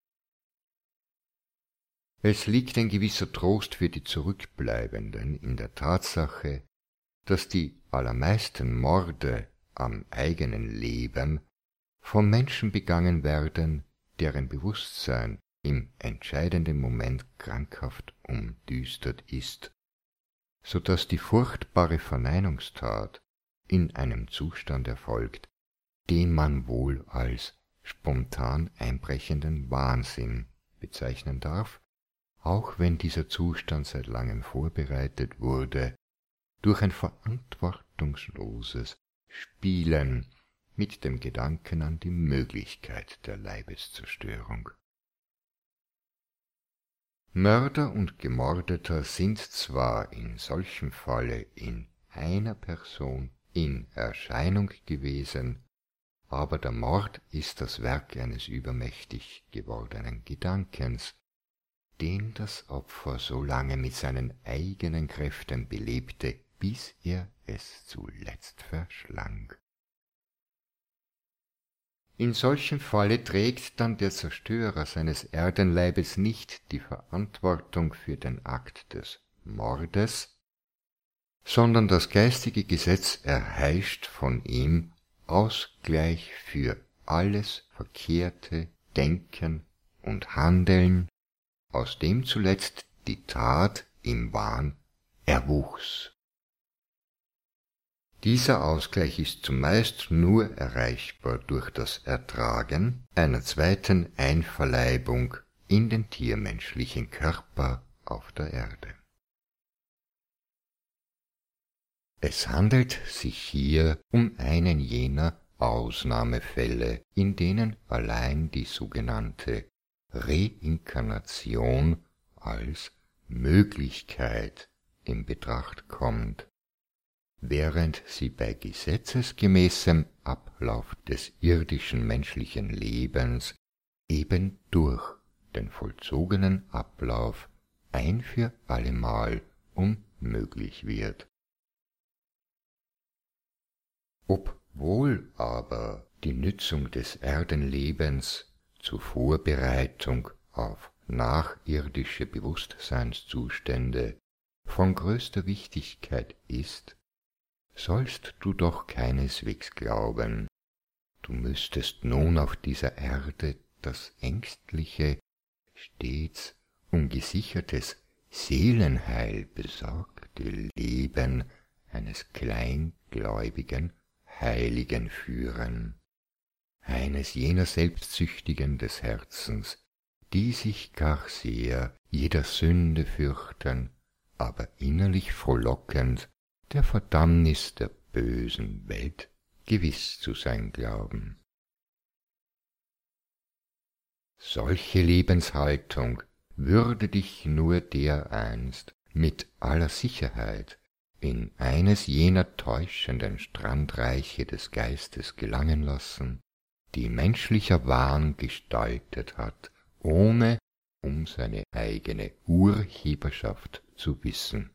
A: Es liegt ein gewisser Trost für die Zurückbleibenden in der Tatsache, dass die allermeisten Morde am eigenen Leben von Menschen begangen werden, deren Bewusstsein im entscheidenden Moment krankhaft umdüstert ist, so daß die furchtbare Verneinungstat in einem Zustand erfolgt, den man wohl als spontan einbrechenden Wahnsinn bezeichnen darf, auch wenn dieser Zustand seit langem vorbereitet wurde, durch ein verantwortungsloses Spielen mit dem Gedanken an die Möglichkeit der Leibeszerstörung. Mörder und Gemordeter sind zwar in solchem Falle in einer Person in Erscheinung gewesen, aber der Mord ist das Werk eines übermächtig gewordenen Gedankens, den das Opfer so lange mit seinen eigenen Kräften belebte, bis er es zuletzt verschlang. In solchem Falle trägt dann der Zerstörer seines Erdenleibes nicht die Verantwortung für den Akt des Mordes, sondern das geistige Gesetz erheischt von ihm Ausgleich für alles verkehrte Denken und Handeln, aus dem zuletzt die Tat im Wahn erwuchs. Dieser Ausgleich ist zumeist nur erreichbar durch das Ertragen einer zweiten Einverleibung in den tiermenschlichen Körper auf der Erde. Es handelt sich hier um einen jener Ausnahmefälle, in denen allein die sogenannte Reinkarnation als Möglichkeit in Betracht kommt, während sie bei gesetzesgemäßem Ablauf des irdischen menschlichen Lebens eben durch den vollzogenen Ablauf ein für allemal unmöglich wird. Obwohl aber die Nützung des Erdenlebens zur Vorbereitung auf nachirdische Bewusstseinszustände von größter Wichtigkeit ist, sollst du doch keineswegs glauben, du müsstest nun auf dieser Erde das ängstliche, stets um gesichertes Seelenheil besorgte Leben eines kleingläubigen Heiligen führen, eines jener Selbstsüchtigen des Herzens, die sich gar sehr jeder Sünde fürchten, aber innerlich frohlockend der Verdammnis der bösen Welt gewiss zu sein glauben. Solche Lebenshaltung würde dich nur dereinst mit aller Sicherheit in eines jener täuschenden Strandreiche des Geistes gelangen lassen, die menschlicher Wahn gestaltet hat, ohne um seine eigene Urheberschaft zu wissen.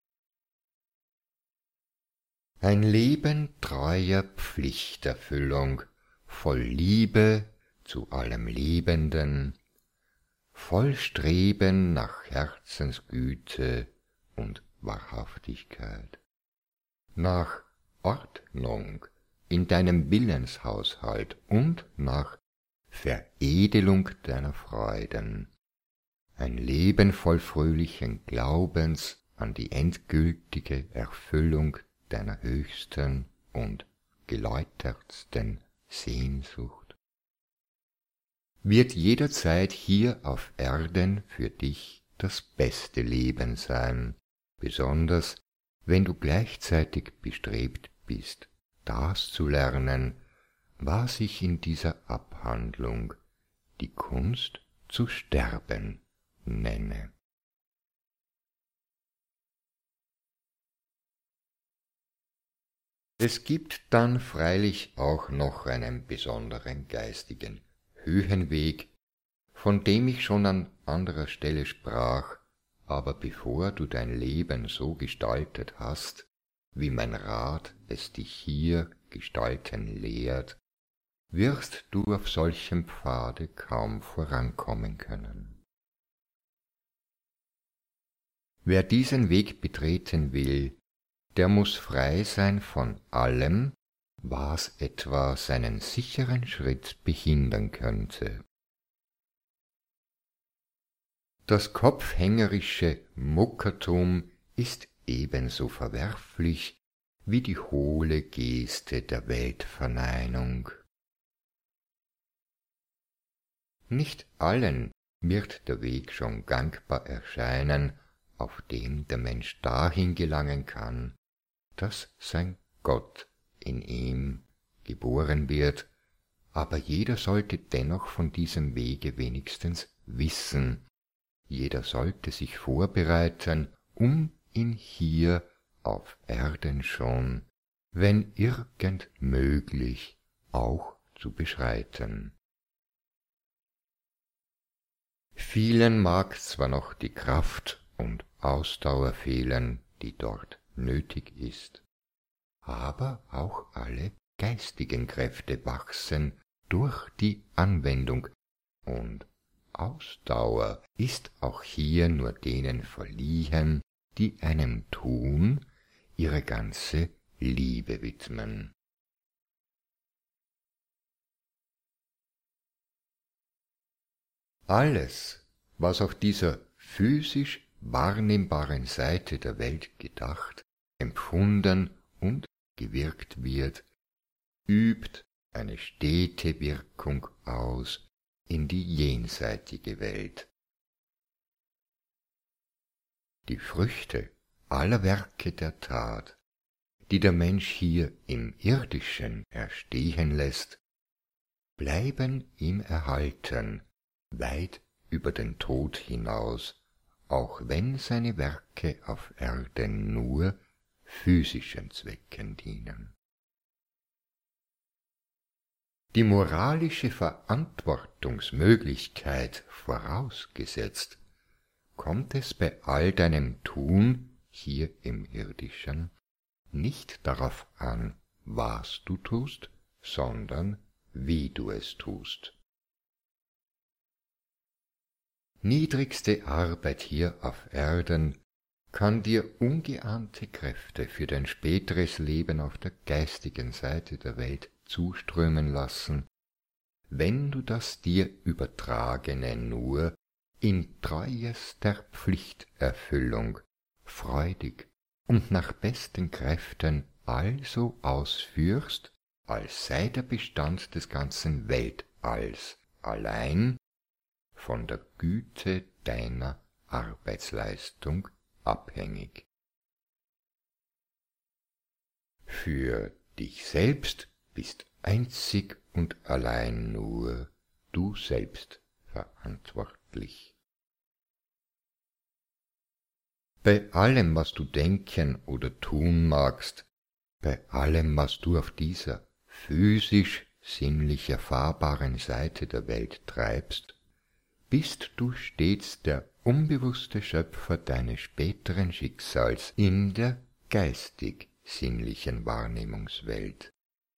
A: Ein Leben treuer Pflichterfüllung, voll Liebe zu allem Lebenden, voll Streben nach Herzensgüte und Wahrhaftigkeit, nach Ordnung in deinem Willenshaushalt und nach Veredelung deiner Freuden, ein Leben voll fröhlichen Glaubens an die endgültige Erfüllung deiner höchsten und geläutertsten Sehnsucht, wird jederzeit hier auf Erden für dich das beste Leben sein, besonders wenn du gleichzeitig bestrebt bist, das zu lernen, was ich in dieser Abhandlung die Kunst zu sterben nenne. Es gibt dann freilich auch noch einen besonderen geistigen Höhenweg, von dem ich schon an anderer Stelle sprach, aber bevor du dein Leben so gestaltet hast, wie mein Rat es dich hier gestalten lehrt, wirst du auf solchem Pfade kaum vorankommen können. Wer diesen Weg betreten will, der muß frei sein von allem, was etwa seinen sicheren Schritt behindern könnte. Das kopfhängerische Muckertum ist ebenso verwerflich wie die hohle Geste der Weltverneinung. Nicht allen wird der Weg schon gangbar erscheinen, auf dem der Mensch dahin gelangen kann, dass sein Gott in ihm geboren wird, aber jeder sollte dennoch von diesem Wege wenigstens wissen, jeder sollte sich vorbereiten, um ihn hier auf Erden schon, wenn irgend möglich, auch zu beschreiten. Vielen mag zwar noch die Kraft und Ausdauer fehlen, die dort nötig ist, aber auch alle geistigen Kräfte wachsen durch die Anwendung, und Ausdauer ist auch hier nur denen verliehen, die einem Tun ihre ganze Liebe widmen. Alles, was auf dieser physisch wahrnehmbaren Seite der Welt gedacht, empfunden und gewirkt wird, übt eine stete Wirkung aus in die jenseitige Welt. Die Früchte aller Werke der Tat, die der Mensch hier im Irdischen erstehen lässt, bleiben ihm erhalten, weit über den Tod hinaus, auch wenn seine Werke auf Erden nur physischen Zwecken dienen. Die moralische Verantwortungsmöglichkeit vorausgesetzt, kommt es bei all deinem Tun hier im Irdischen nicht darauf an, was du tust, sondern wie du es tust. Niedrigste Arbeit hier auf Erden kann dir ungeahnte Kräfte für dein späteres Leben auf der geistigen Seite der Welt zuströmen lassen, wenn du das dir Übertragene nur in treuester Pflichterfüllung, freudig und nach besten Kräften also ausführst, als sei der Bestand des ganzen Weltalls allein von der Güte deiner Arbeitsleistung abhängig. Für dich selbst bist einzig und allein nur du selbst verantwortlich. Bei allem, was du denken oder tun magst, bei allem, was du auf dieser physisch-sinnlich erfahrbaren Seite der Welt treibst, bist du stets der unbewusste Schöpfer deines späteren Schicksals in der geistig-sinnlichen Wahrnehmungswelt.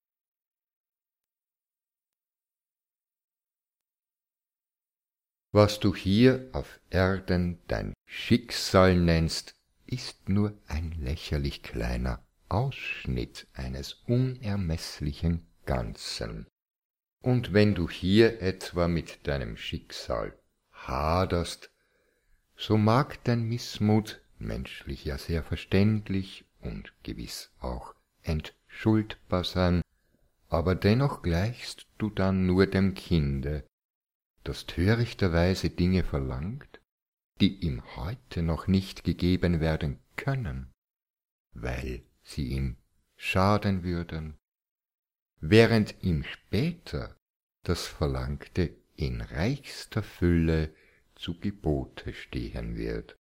A: Was du hier auf Erden dein Schicksal nennst, ist nur ein lächerlich kleiner Ausschnitt eines unermeßlichen Ganzen. Und wenn du hier etwa mit deinem Schicksal haderst, so mag dein Missmut, menschlich ja sehr verständlich und gewiss auch entschuldbar sein, aber dennoch gleichst du dann nur dem Kinde, das törichterweise Dinge verlangt, die ihm heute noch nicht gegeben werden können, weil sie ihm schaden würden, während ihm später das Verlangte in reichster Fülle zu Gebote stehen wird.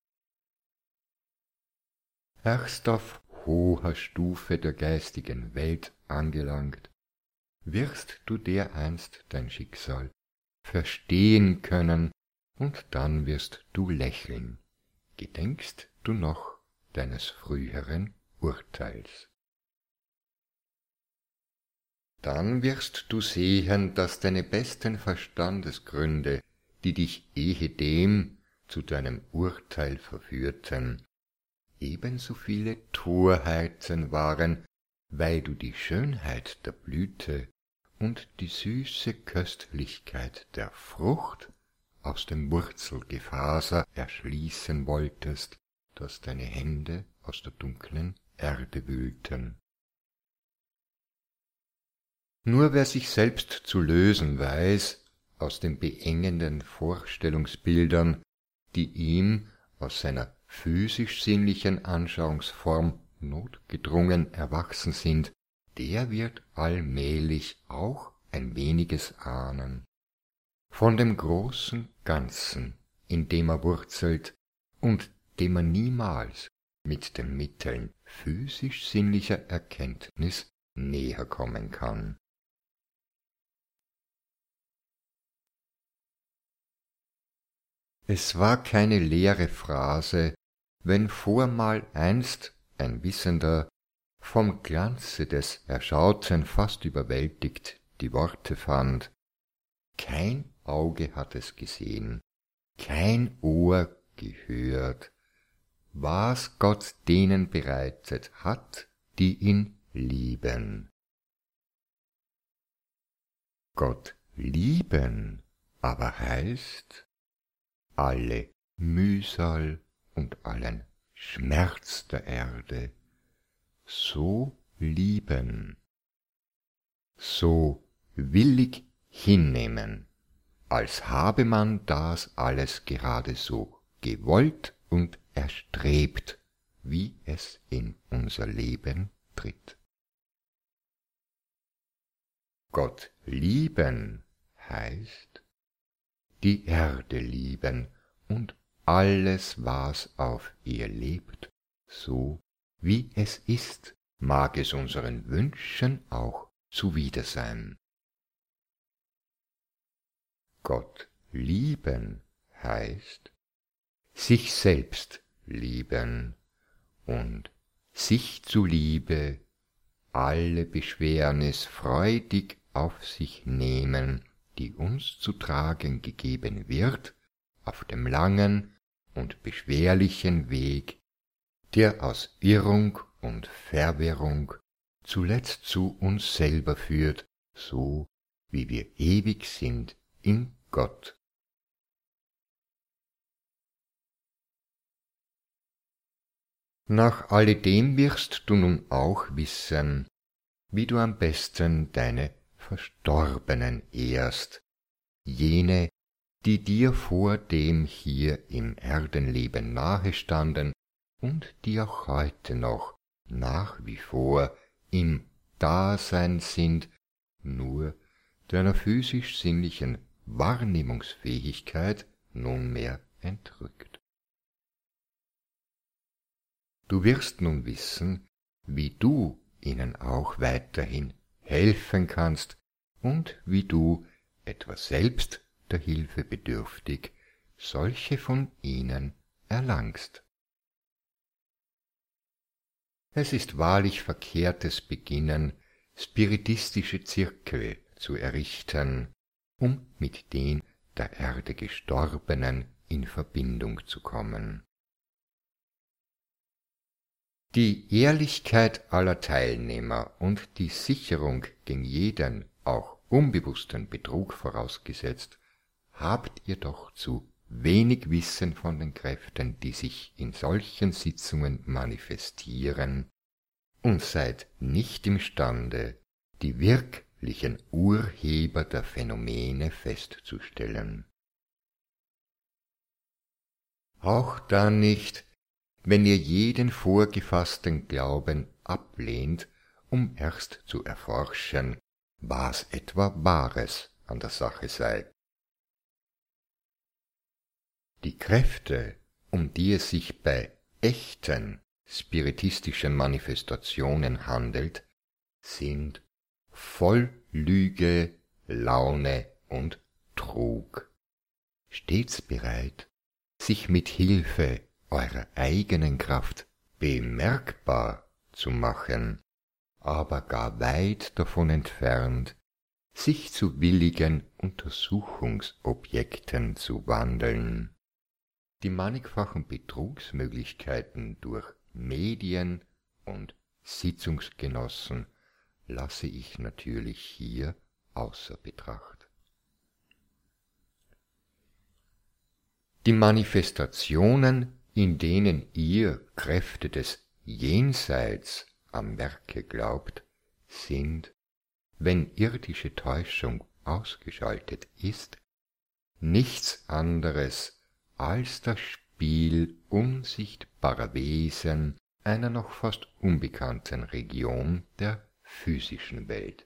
A: Erst auf hoher Stufe der geistigen Welt angelangt, wirst du dereinst dein Schicksal verstehen können, und dann wirst du lächeln. Gedenkst du noch deines früheren Urteils? Dann wirst du sehen, dass deine besten Verstandesgründe, die dich ehedem zu deinem Urteil verführten, ebenso viele Torheiten waren, weil du die Schönheit der Blüte und die süße Köstlichkeit der Frucht aus dem Wurzelgefaser erschließen wolltest, das deine Hände aus der dunklen Erde wühlten. Nur wer sich selbst zu lösen weiß aus den beengenden Vorstellungsbildern, die ihm aus seiner physisch-sinnlichen Anschauungsform notgedrungen erwachsen sind, der wird allmählich auch ein weniges ahnen von dem großen Ganzen, in dem er wurzelt und dem er niemals mit den Mitteln physisch-sinnlicher Erkenntnis näher kommen kann. Es war keine leere Phrase, wenn vormal einst ein Wissender vom Glanze des Erschauten fast überwältigt die Worte fand: Kein Auge hat es gesehen, kein Ohr gehört, was Gott denen bereitet hat, die ihn lieben. Gott lieben aber heißt, alle Mühsal und allen Schmerz der Erde so lieben, so willig hinnehmen, als habe man das alles gerade so gewollt und erstrebt, wie es in unser Leben tritt. Gott lieben heißt, die Erde lieben und alles, was auf ihr lebt, so wie es ist, mag es unseren Wünschen auch zuwider sein. Gott lieben heißt, sich selbst lieben und sich zuliebe alle Beschwernis freudig auf sich nehmen, die uns zu tragen gegeben wird auf dem langen und beschwerlichen Weg, der aus Irrung und Verwirrung zuletzt zu uns selber führt, so wie wir ewig sind in Gott. Nach alledem wirst du nun auch wissen, wie du am besten deine Verstorbenen ehrst, jene, die dir vor dem hier im Erdenleben nahestanden und die auch heute noch nach wie vor im Dasein sind, nur deiner physisch-sinnlichen Wahrnehmungsfähigkeit nunmehr entrückt. Du wirst nun wissen, wie du ihnen auch weiterhin helfen kannst und wie du, etwa selbst der Hilfe bedürftig, solche von ihnen erlangst. Es ist wahrlich verkehrtes Beginnen, spiritistische Zirkel zu errichten, um mit den der Erde Gestorbenen in Verbindung zu kommen. Die Ehrlichkeit aller Teilnehmer und die Sicherung gegen jeden, auch unbewussten Betrug vorausgesetzt, habt ihr doch zu wenig Wissen von den Kräften, die sich in solchen Sitzungen manifestieren, und seid nicht imstande, die wirklichen Urheber der Phänomene festzustellen. Auch dann nicht, wenn ihr jeden vorgefassten Glauben ablehnt, um erst zu erforschen, was etwa Wahres an der Sache sei. Die Kräfte, um die es sich bei echten spiritistischen Manifestationen handelt, sind voll Lüge, Laune und Trug, stets bereit, sich mit Hilfe eurer eigenen Kraft bemerkbar zu machen, aber gar weit davon entfernt, sich zu willigen Untersuchungsobjekten zu wandeln. Die mannigfachen Betrugsmöglichkeiten durch Medien und Sitzungsgenossen lasse ich natürlich hier außer Betracht. Die Manifestationen, in denen ihr Kräfte des Jenseits am Werke glaubt, sind, wenn irdische Täuschung ausgeschaltet ist, nichts anderes als das Spiel unsichtbarer Wesen einer noch fast unbekannten Region der physischen Welt.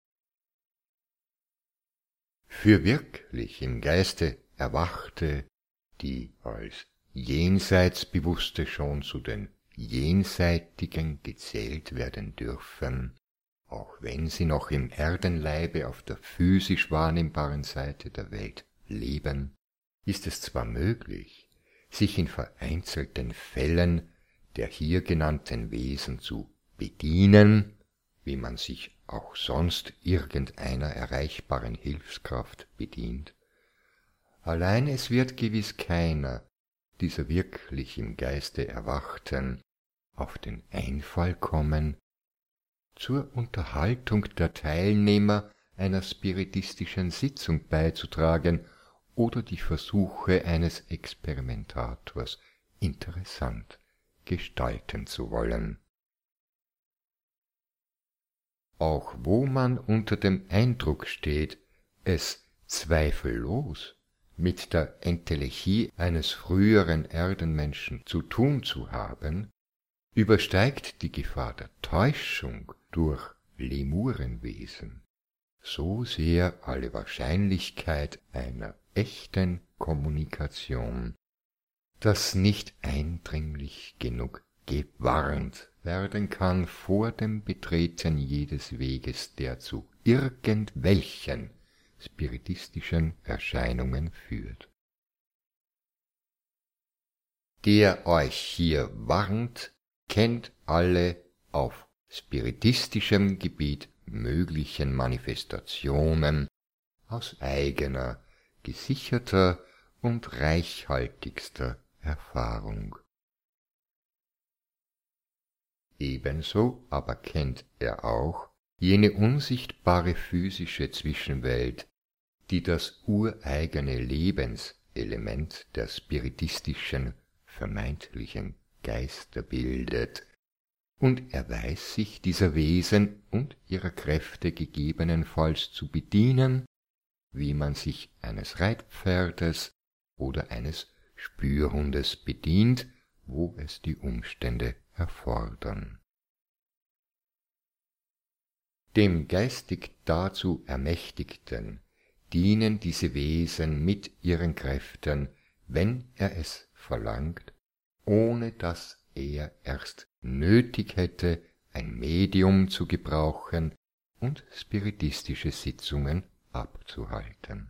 A: Für wirklich im Geiste Erwachte, die als Jenseitsbewusste schon zu den Jenseitigen gezählt werden dürfen, auch wenn sie noch im Erdenleibe auf der physisch wahrnehmbaren Seite der Welt leben, ist es zwar möglich, sich in vereinzelten Fällen der hier genannten Wesen zu bedienen, wie man sich auch sonst irgendeiner erreichbaren Hilfskraft bedient. Allein es wird gewiss keiner dieser wirklich im Geiste Erwachten auf den Einfall kommen, zur Unterhaltung der Teilnehmer einer spiritistischen Sitzung beizutragen oder die Versuche eines Experimentators interessant gestalten zu wollen. Auch wo man unter dem Eindruck steht, es zweifellos mit der Entelechie eines früheren Erdenmenschen zu tun zu haben, übersteigt die Gefahr der Täuschung durch Lemurenwesen so sehr alle Wahrscheinlichkeit einer echten Kommunikation, dass nicht eindringlich genug gewarnt werden kann vor dem Betreten jedes Weges, der zu irgendwelchen spiritistischen Erscheinungen führt. Der euch hier warnt, kennt alle auf spiritistischem Gebiet möglichen Manifestationen aus eigener, gesicherter und reichhaltigster Erfahrung. Ebenso aber kennt er auch jene unsichtbare physische Zwischenwelt, die das ureigene Lebenselement der spiritistischen, vermeintlichen Geister bildet, und er weiß sich dieser Wesen und ihrer Kräfte gegebenenfalls zu bedienen, wie man sich eines Reitpferdes oder eines Spürhundes bedient, wo es die Umstände erfordern. Dem geistig dazu Ermächtigten dienen diese Wesen mit ihren Kräften, wenn er es verlangt, ohne dass er erst nötig hätte, ein Medium zu gebrauchen und spiritistische Sitzungen abzuhalten.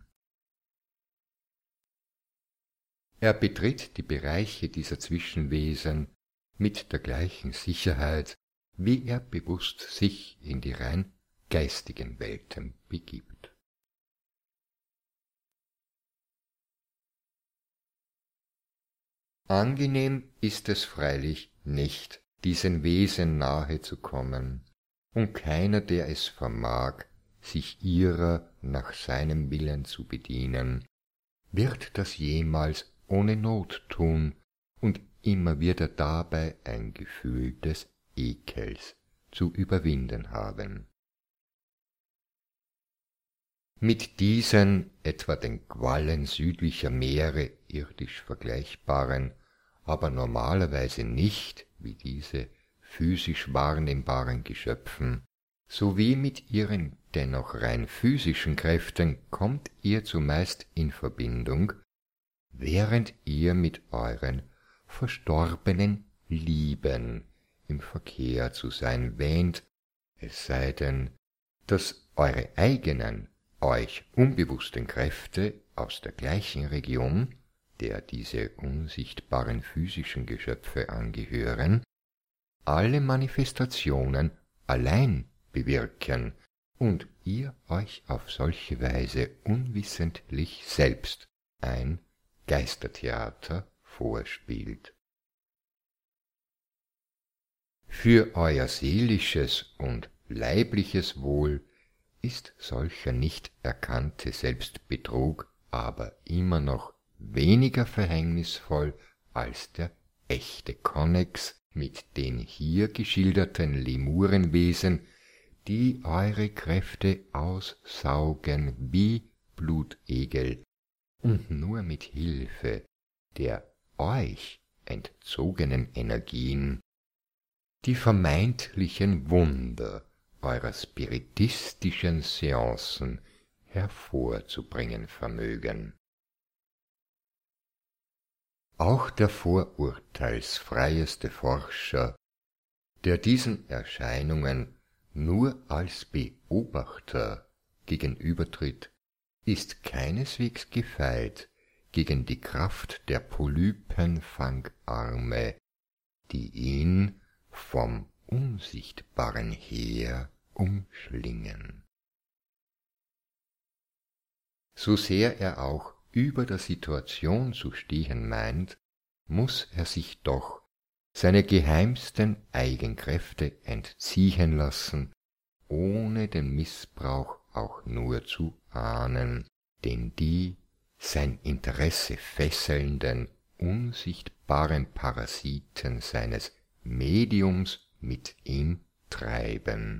A: Er betritt die Bereiche dieser Zwischenwesen mit der gleichen Sicherheit, wie er bewusst sich in die rein geistigen Welten begibt. Angenehm ist es freilich nicht, diesen Wesen nahe zu kommen, und keiner, der es vermag, sich ihrer nach seinem Willen zu bedienen, wird das jemals ohne Not tun, und immer wird er dabei ein Gefühl des Ekels zu überwinden haben. Mit diesen etwa den Quallen südlicher Meere irdisch vergleichbaren, aber normalerweise nicht wie diese physisch wahrnehmbaren Geschöpfen, sowie mit ihren dennoch rein physischen Kräften kommt ihr zumeist in Verbindung, während ihr mit euren verstorbenen Lieben im Verkehr zu sein wähnt, es sei denn, dass eure eigenen, euch unbewussten Kräfte aus der gleichen Region, der diese unsichtbaren physischen Geschöpfe angehören, alle Manifestationen allein bewirken und ihr euch auf solche Weise unwissentlich selbst ein Geistertheater vorspielt. Für euer seelisches und leibliches Wohl ist solcher nicht erkannte Selbstbetrug aber immer noch weniger verhängnisvoll als der echte Konnex mit den hier geschilderten Lemurenwesen, die eure Kräfte aussaugen wie Blutegel und nur mit Hilfe der euch entzogenen Energien die vermeintlichen Wunder eurer spiritistischen Seancen hervorzubringen vermögen. Auch der vorurteilsfreieste Forscher, der diesen Erscheinungen nur als Beobachter gegenübertritt, ist keineswegs gefeit gegen die Kraft der Polypenfangarme, die ihn vom Unsichtbaren her umschlingen. So sehr er auch über der Situation zu stehen meint, muß er sich doch seine geheimsten Eigenkräfte entziehen lassen, ohne den Missbrauch auch nur zu ahnen, den die sein Interesse fesselnden, unsichtbaren Parasiten seines Mediums mit ihm treiben.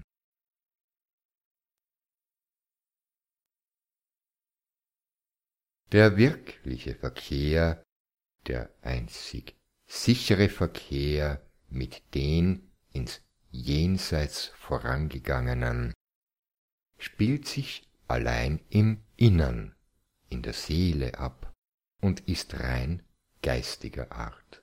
A: Der wirkliche Verkehr, der einzig sichere Verkehr mit den ins Jenseits vorangegangenen, spielt sich allein im Innern, in der Seele ab und ist rein geistiger Art.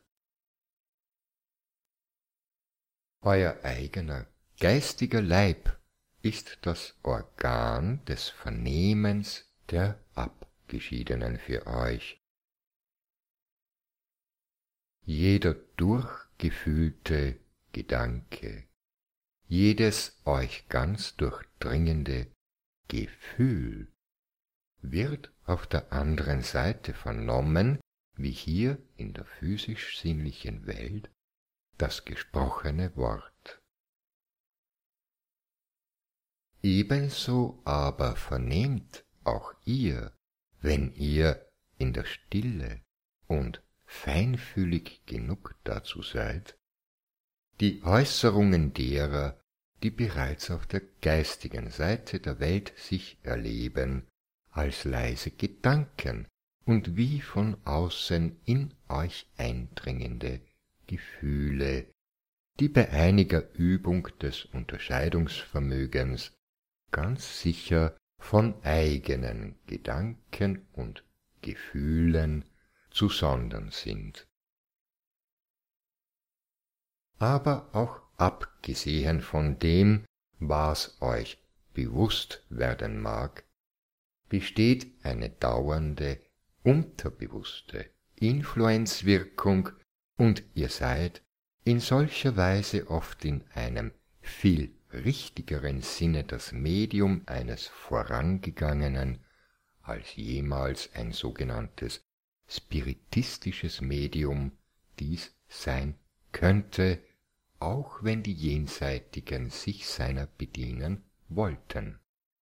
A: Euer eigener geistiger Leib ist das Organ des Vernehmens der Abgeschiedenen für euch. Jeder durchgefühlte Gedanke, jedes euch ganz durchdringende Gefühl wird auf der anderen Seite vernommen, wie hier in der physisch-sinnlichen Welt, das gesprochene Wort. Ebenso aber vernehmt auch ihr, wenn ihr in der Stille und feinfühlig genug dazu seid, die Äußerungen derer, die bereits auf der geistigen Seite der Welt sich erleben, als leise Gedanken und wie von außen in euch eindringende Gefühle, die bei einiger Übung des Unterscheidungsvermögens ganz sicher von eigenen Gedanken und Gefühlen zu sondern sind. Aber auch abgesehen von dem, was euch bewusst werden mag, besteht eine dauernde, unterbewusste Influenzwirkung und ihr seid in solcher Weise oft in einem viel richtigeren Sinne das Medium eines Vorangegangenen als jemals ein sogenanntes spiritistisches Medium dies sein könnte, auch wenn die Jenseitigen sich seiner bedienen wollten.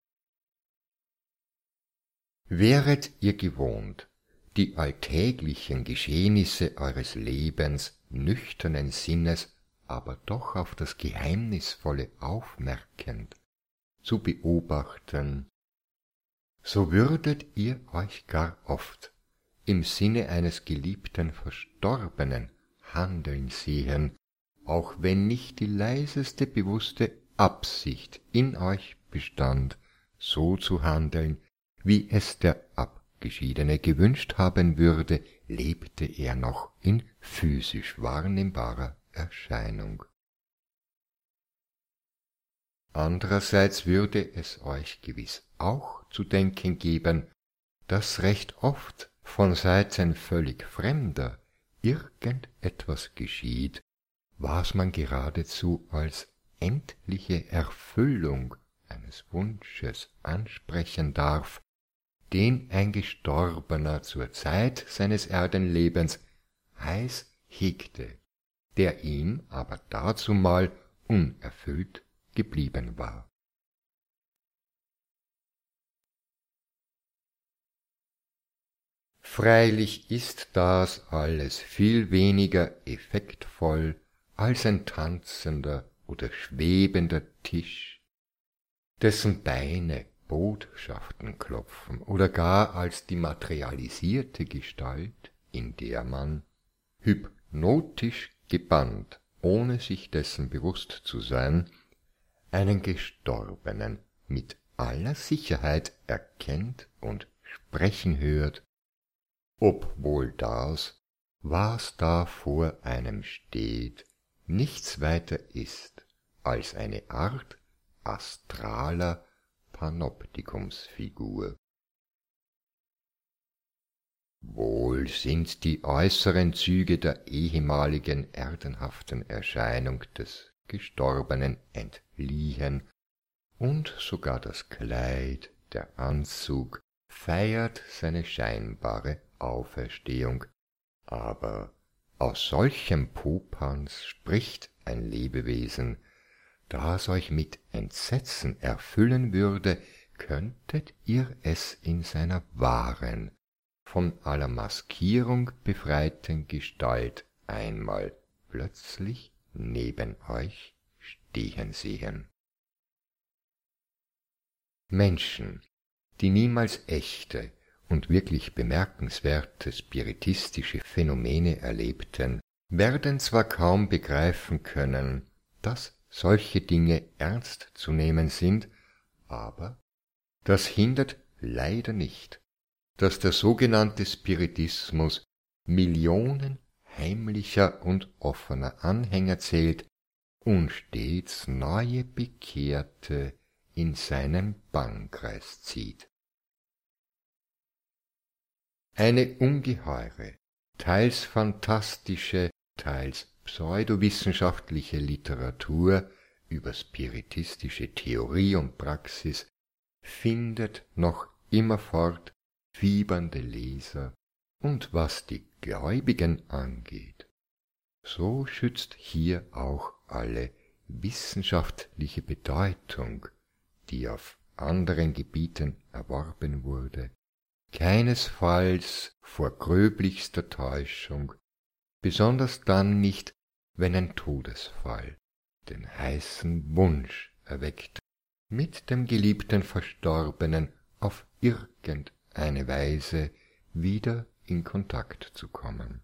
A: Wäret ihr gewohnt, die alltäglichen Geschehnisse eures Lebens nüchternen Sinnes, aber doch auf das Geheimnisvolle aufmerkend zu beobachten, so würdet ihr euch gar oft im Sinne eines geliebten Verstorbenen handeln sehen, auch wenn nicht die leiseste bewusste Absicht in euch bestand, so zu handeln, wie es der Abgeschiedene gewünscht haben würde, lebte er noch in physisch wahrnehmbarer Erscheinung. Andererseits würde es euch gewiss auch zu denken geben, dass recht oft von Seiten völlig Fremder irgendetwas geschieht, was man geradezu als endliche Erfüllung eines Wunsches ansprechen darf, den ein Gestorbener zur Zeit seines Erdenlebens heiß hegte, der ihm aber dazumal unerfüllt geblieben war. Freilich ist das alles viel weniger effektvoll als ein tanzender oder schwebender Tisch, dessen Beine Botschaften klopfen, oder gar als die materialisierte Gestalt, in der man, hypnotisch gebannt, ohne sich dessen bewusst zu sein, einen Gestorbenen mit aller Sicherheit erkennt und sprechen hört, obwohl das, was da vor einem steht, nichts weiter ist als eine Art astraler Panoptikumsfigur. Wohl sind die äußeren Züge der ehemaligen erdenhaften Erscheinung des Gestorbenen entliehen, und sogar das Kleid, der Anzug, feiert seine scheinbare Auferstehung, aber aus solchem Popanz spricht ein Lebewesen, das euch mit Entsetzen erfüllen würde, könntet ihr es in seiner wahren, von aller Maskierung befreiten Gestalt einmal plötzlich neben euch stehen sehen. Menschen, die niemals echte und wirklich bemerkenswerte spiritistische Phänomene erlebten, werden zwar kaum begreifen können, dass solche Dinge ernst zu nehmen sind, aber das hindert leider nicht, dass der sogenannte Spiritismus Millionen heimlicher und offener Anhänger zählt und stets neue Bekehrte in seinen Bannkreis zieht. Eine ungeheure, teils fantastische, teils pseudowissenschaftliche Literatur über spiritistische Theorie und Praxis findet noch immerfort fiebernde Leser, und was die Gläubigen angeht, so schützt hier auch alle wissenschaftliche Bedeutung, die auf anderen Gebieten erworben wurde, keinesfalls vor gröblichster Täuschung, besonders dann nicht, wenn ein Todesfall den heißen Wunsch erweckt, mit dem geliebten Verstorbenen auf irgendeine Weise wieder in Kontakt zu kommen.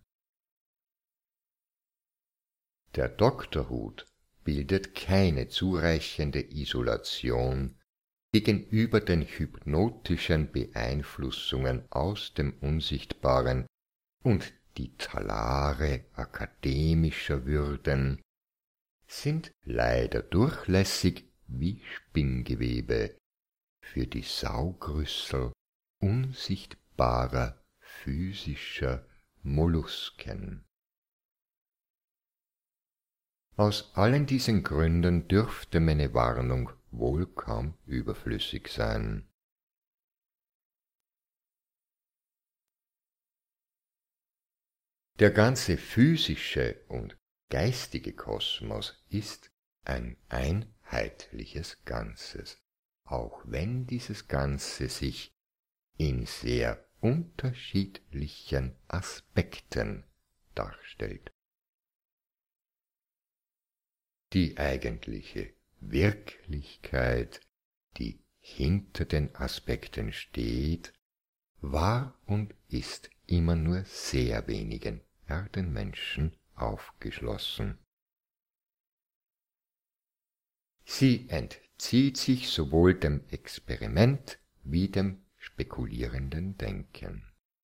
A: Der Doktorhut bildet keine zureichende Isolation gegenüber den hypnotischen Beeinflussungen aus dem Unsichtbaren, und die Talare akademischer Würden sind leider durchlässig wie Spinngewebe für die Saugrüssel unsichtbarer physischer Mollusken. Aus allen diesen Gründen dürfte meine Warnung wohl kaum überflüssig sein. Der ganze physische und geistige Kosmos ist ein einheitliches Ganzes, auch wenn dieses Ganze sich in sehr unterschiedlichen Aspekten darstellt. Die eigentliche Wirklichkeit, die hinter den Aspekten steht, war und ist immer nur sehr wenigen Erdenmenschen aufgeschlossen. Sie entzieht sich sowohl dem Experiment wie dem spekulierenden Denken.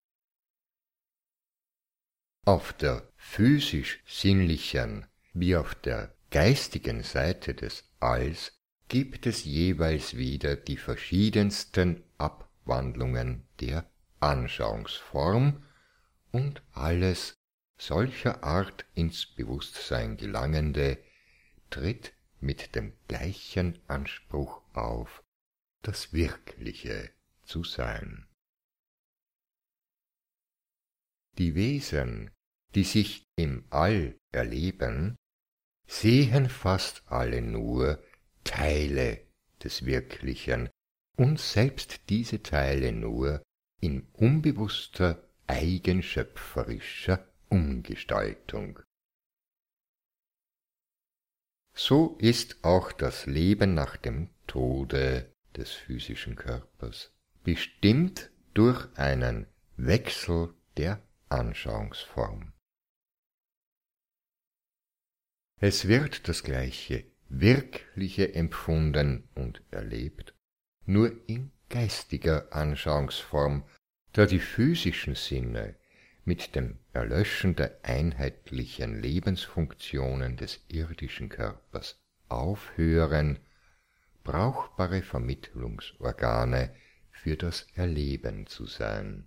A: Auf der physisch-sinnlichen wie auf der geistigen Seite des Alls gibt es jeweils wieder die verschiedensten Abwandlungen der Anschauungsform, und alles solcher Art ins Bewusstsein gelangende tritt mit dem gleichen Anspruch auf, das Wirkliche zu sein. Die Wesen, die sich im All erleben, sehen fast alle nur Teile des Wirklichen und selbst diese Teile nur in unbewusster, eigenschöpferischer Umgestaltung. So ist auch das Leben nach dem Tode des physischen Körpers bestimmt durch einen Wechsel der Anschauungsform. Es wird das Gleiche Wirkliche empfunden und erlebt, nur in geistiger Anschauungsform, da die physischen Sinne mit dem Erlöschen der einheitlichen Lebensfunktionen des irdischen Körpers aufhören, brauchbare Vermittlungsorgane für das Erleben zu sein.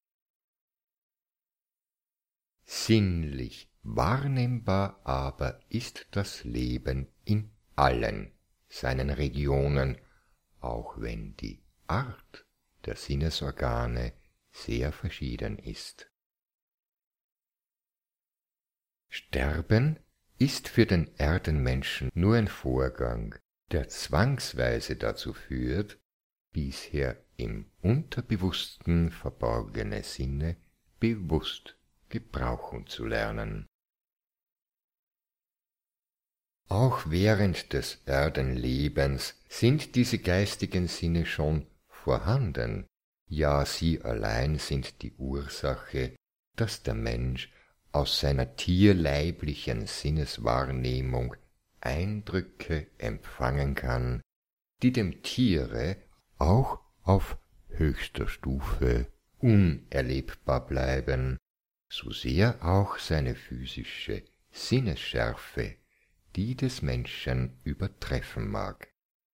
A: Sinnlich wahrnehmbar aber ist das Leben in allen seinen Regionen, auch wenn die Art der Sinnesorgane sehr verschieden ist. Sterben ist für den Erdenmenschen nur ein Vorgang, der zwangsweise dazu führt, bisher im Unterbewussten verborgene Sinne bewusst gebrauchen zu lernen. Auch während des Erdenlebens sind diese geistigen Sinne schon vorhanden, ja sie allein sind die Ursache, dass der Mensch aus seiner tierleiblichen Sinneswahrnehmung Eindrücke empfangen kann, die dem Tiere auch auf höchster Stufe unerlebbar bleiben, so sehr auch seine physische Sinnesschärfe die des Menschen übertreffen mag.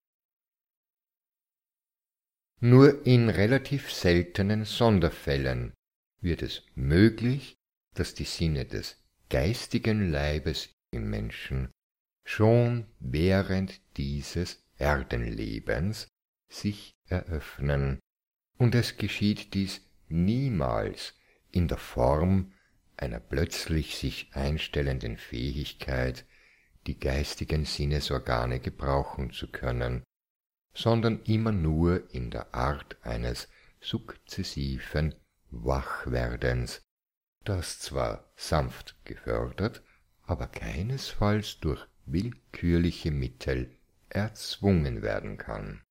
A: Nur in relativ seltenen Sonderfällen wird es möglich, dass die Sinne des geistigen Leibes im Menschen schon während dieses Erdenlebens sich eröffnen, und es geschieht dies niemals in der Form einer plötzlich sich einstellenden Fähigkeit, die geistigen Sinnesorgane gebrauchen zu können, sondern immer nur in der Art eines sukzessiven Wachwerdens, das zwar sanft gefördert, aber keinesfalls durch willkürliche Mittel erzwungen werden kann.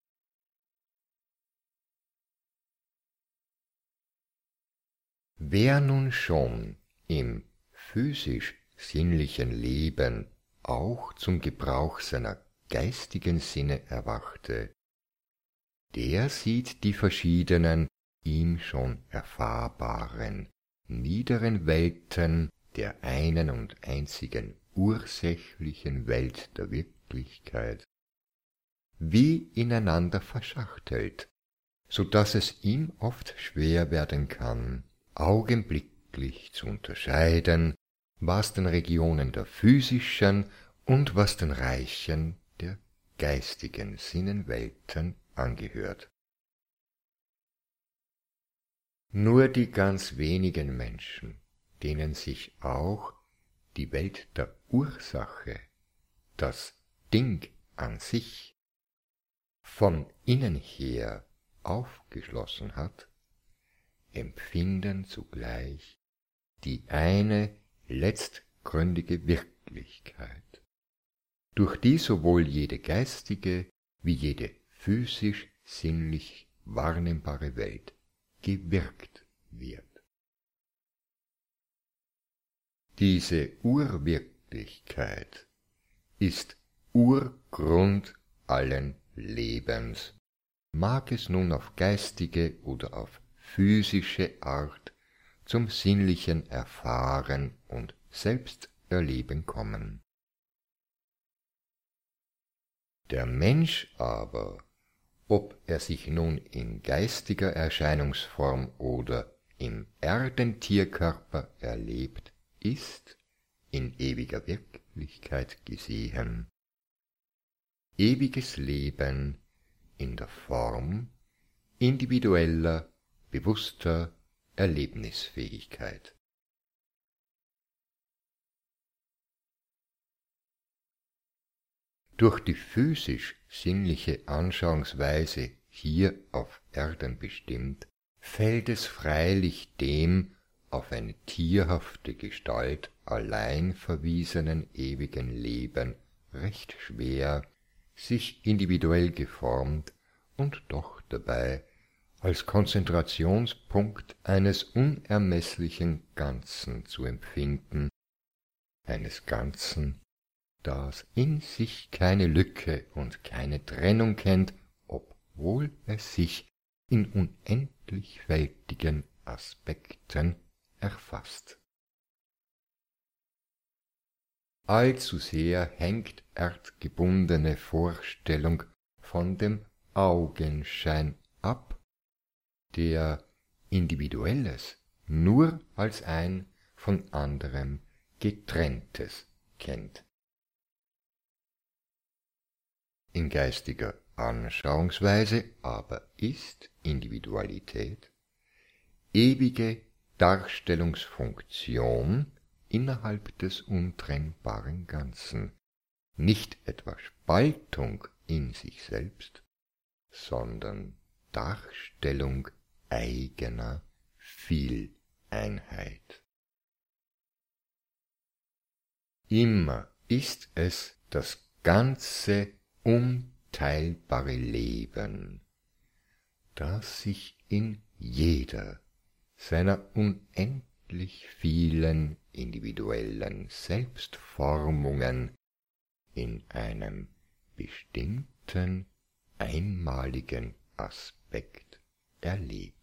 A: Wer nun schon im physisch-sinnlichen Leben auch zum Gebrauch seiner geistigen Sinne erwachte, der sieht die verschiedenen, ihm schon erfahrbaren, niederen Welten der einen und einzigen ursächlichen Welt der Wirklichkeit wie ineinander verschachtelt, so daß es ihm oft schwer werden kann, augenblicklich zu unterscheiden, was den Regionen der physischen und was den Reichen der geistigen Sinnenwelten angehört. Nur die ganz wenigen Menschen, denen sich auch die Welt der Ursache, das Ding an sich, von innen her aufgeschlossen hat, empfinden zugleich die eine letztgründige Wirklichkeit, durch die sowohl jede geistige wie jede physisch-sinnlich wahrnehmbare Welt gewirkt wird. Diese Urwirklichkeit ist Urgrund allen Lebens, mag es nun auf geistige oder auf physische Art zum sinnlichen Erfahren und Selbsterleben kommen. Der Mensch aber, ob er sich nun in geistiger Erscheinungsform oder im Erdentierkörper erlebt, ist in ewiger Wirklichkeit gesehen. Ewiges Leben in der Form individueller, bewusster Erlebnisfähigkeit. Durch die physisch-sinnliche Anschauungsweise hier auf Erden bestimmt, fällt es freilich dem auf eine tierhafte Gestalt allein verwiesenen ewigen Leben recht schwer, sich individuell geformt und doch dabei als Konzentrationspunkt eines unermesslichen Ganzen zu empfinden, eines Ganzen, das in sich keine Lücke und keine Trennung kennt, obwohl es sich in unendlich fältigen Aspekten erfasst. Allzu sehr hängt erdgebundene Vorstellung von dem Augenschein ab, der Individuelles nur als ein von anderem getrenntes kennt. In geistiger Anschauungsweise aber ist Individualität ewige Darstellungsfunktion innerhalb des untrennbaren Ganzen, nicht etwa Spaltung in sich selbst, sondern Darstellung eigener Vieleinheit. Immer ist es das ganze unteilbare Leben, das sich in jeder seiner unendlich vielen individuellen Selbstformungen in einem bestimmten einmaligen Aspekt erlebt.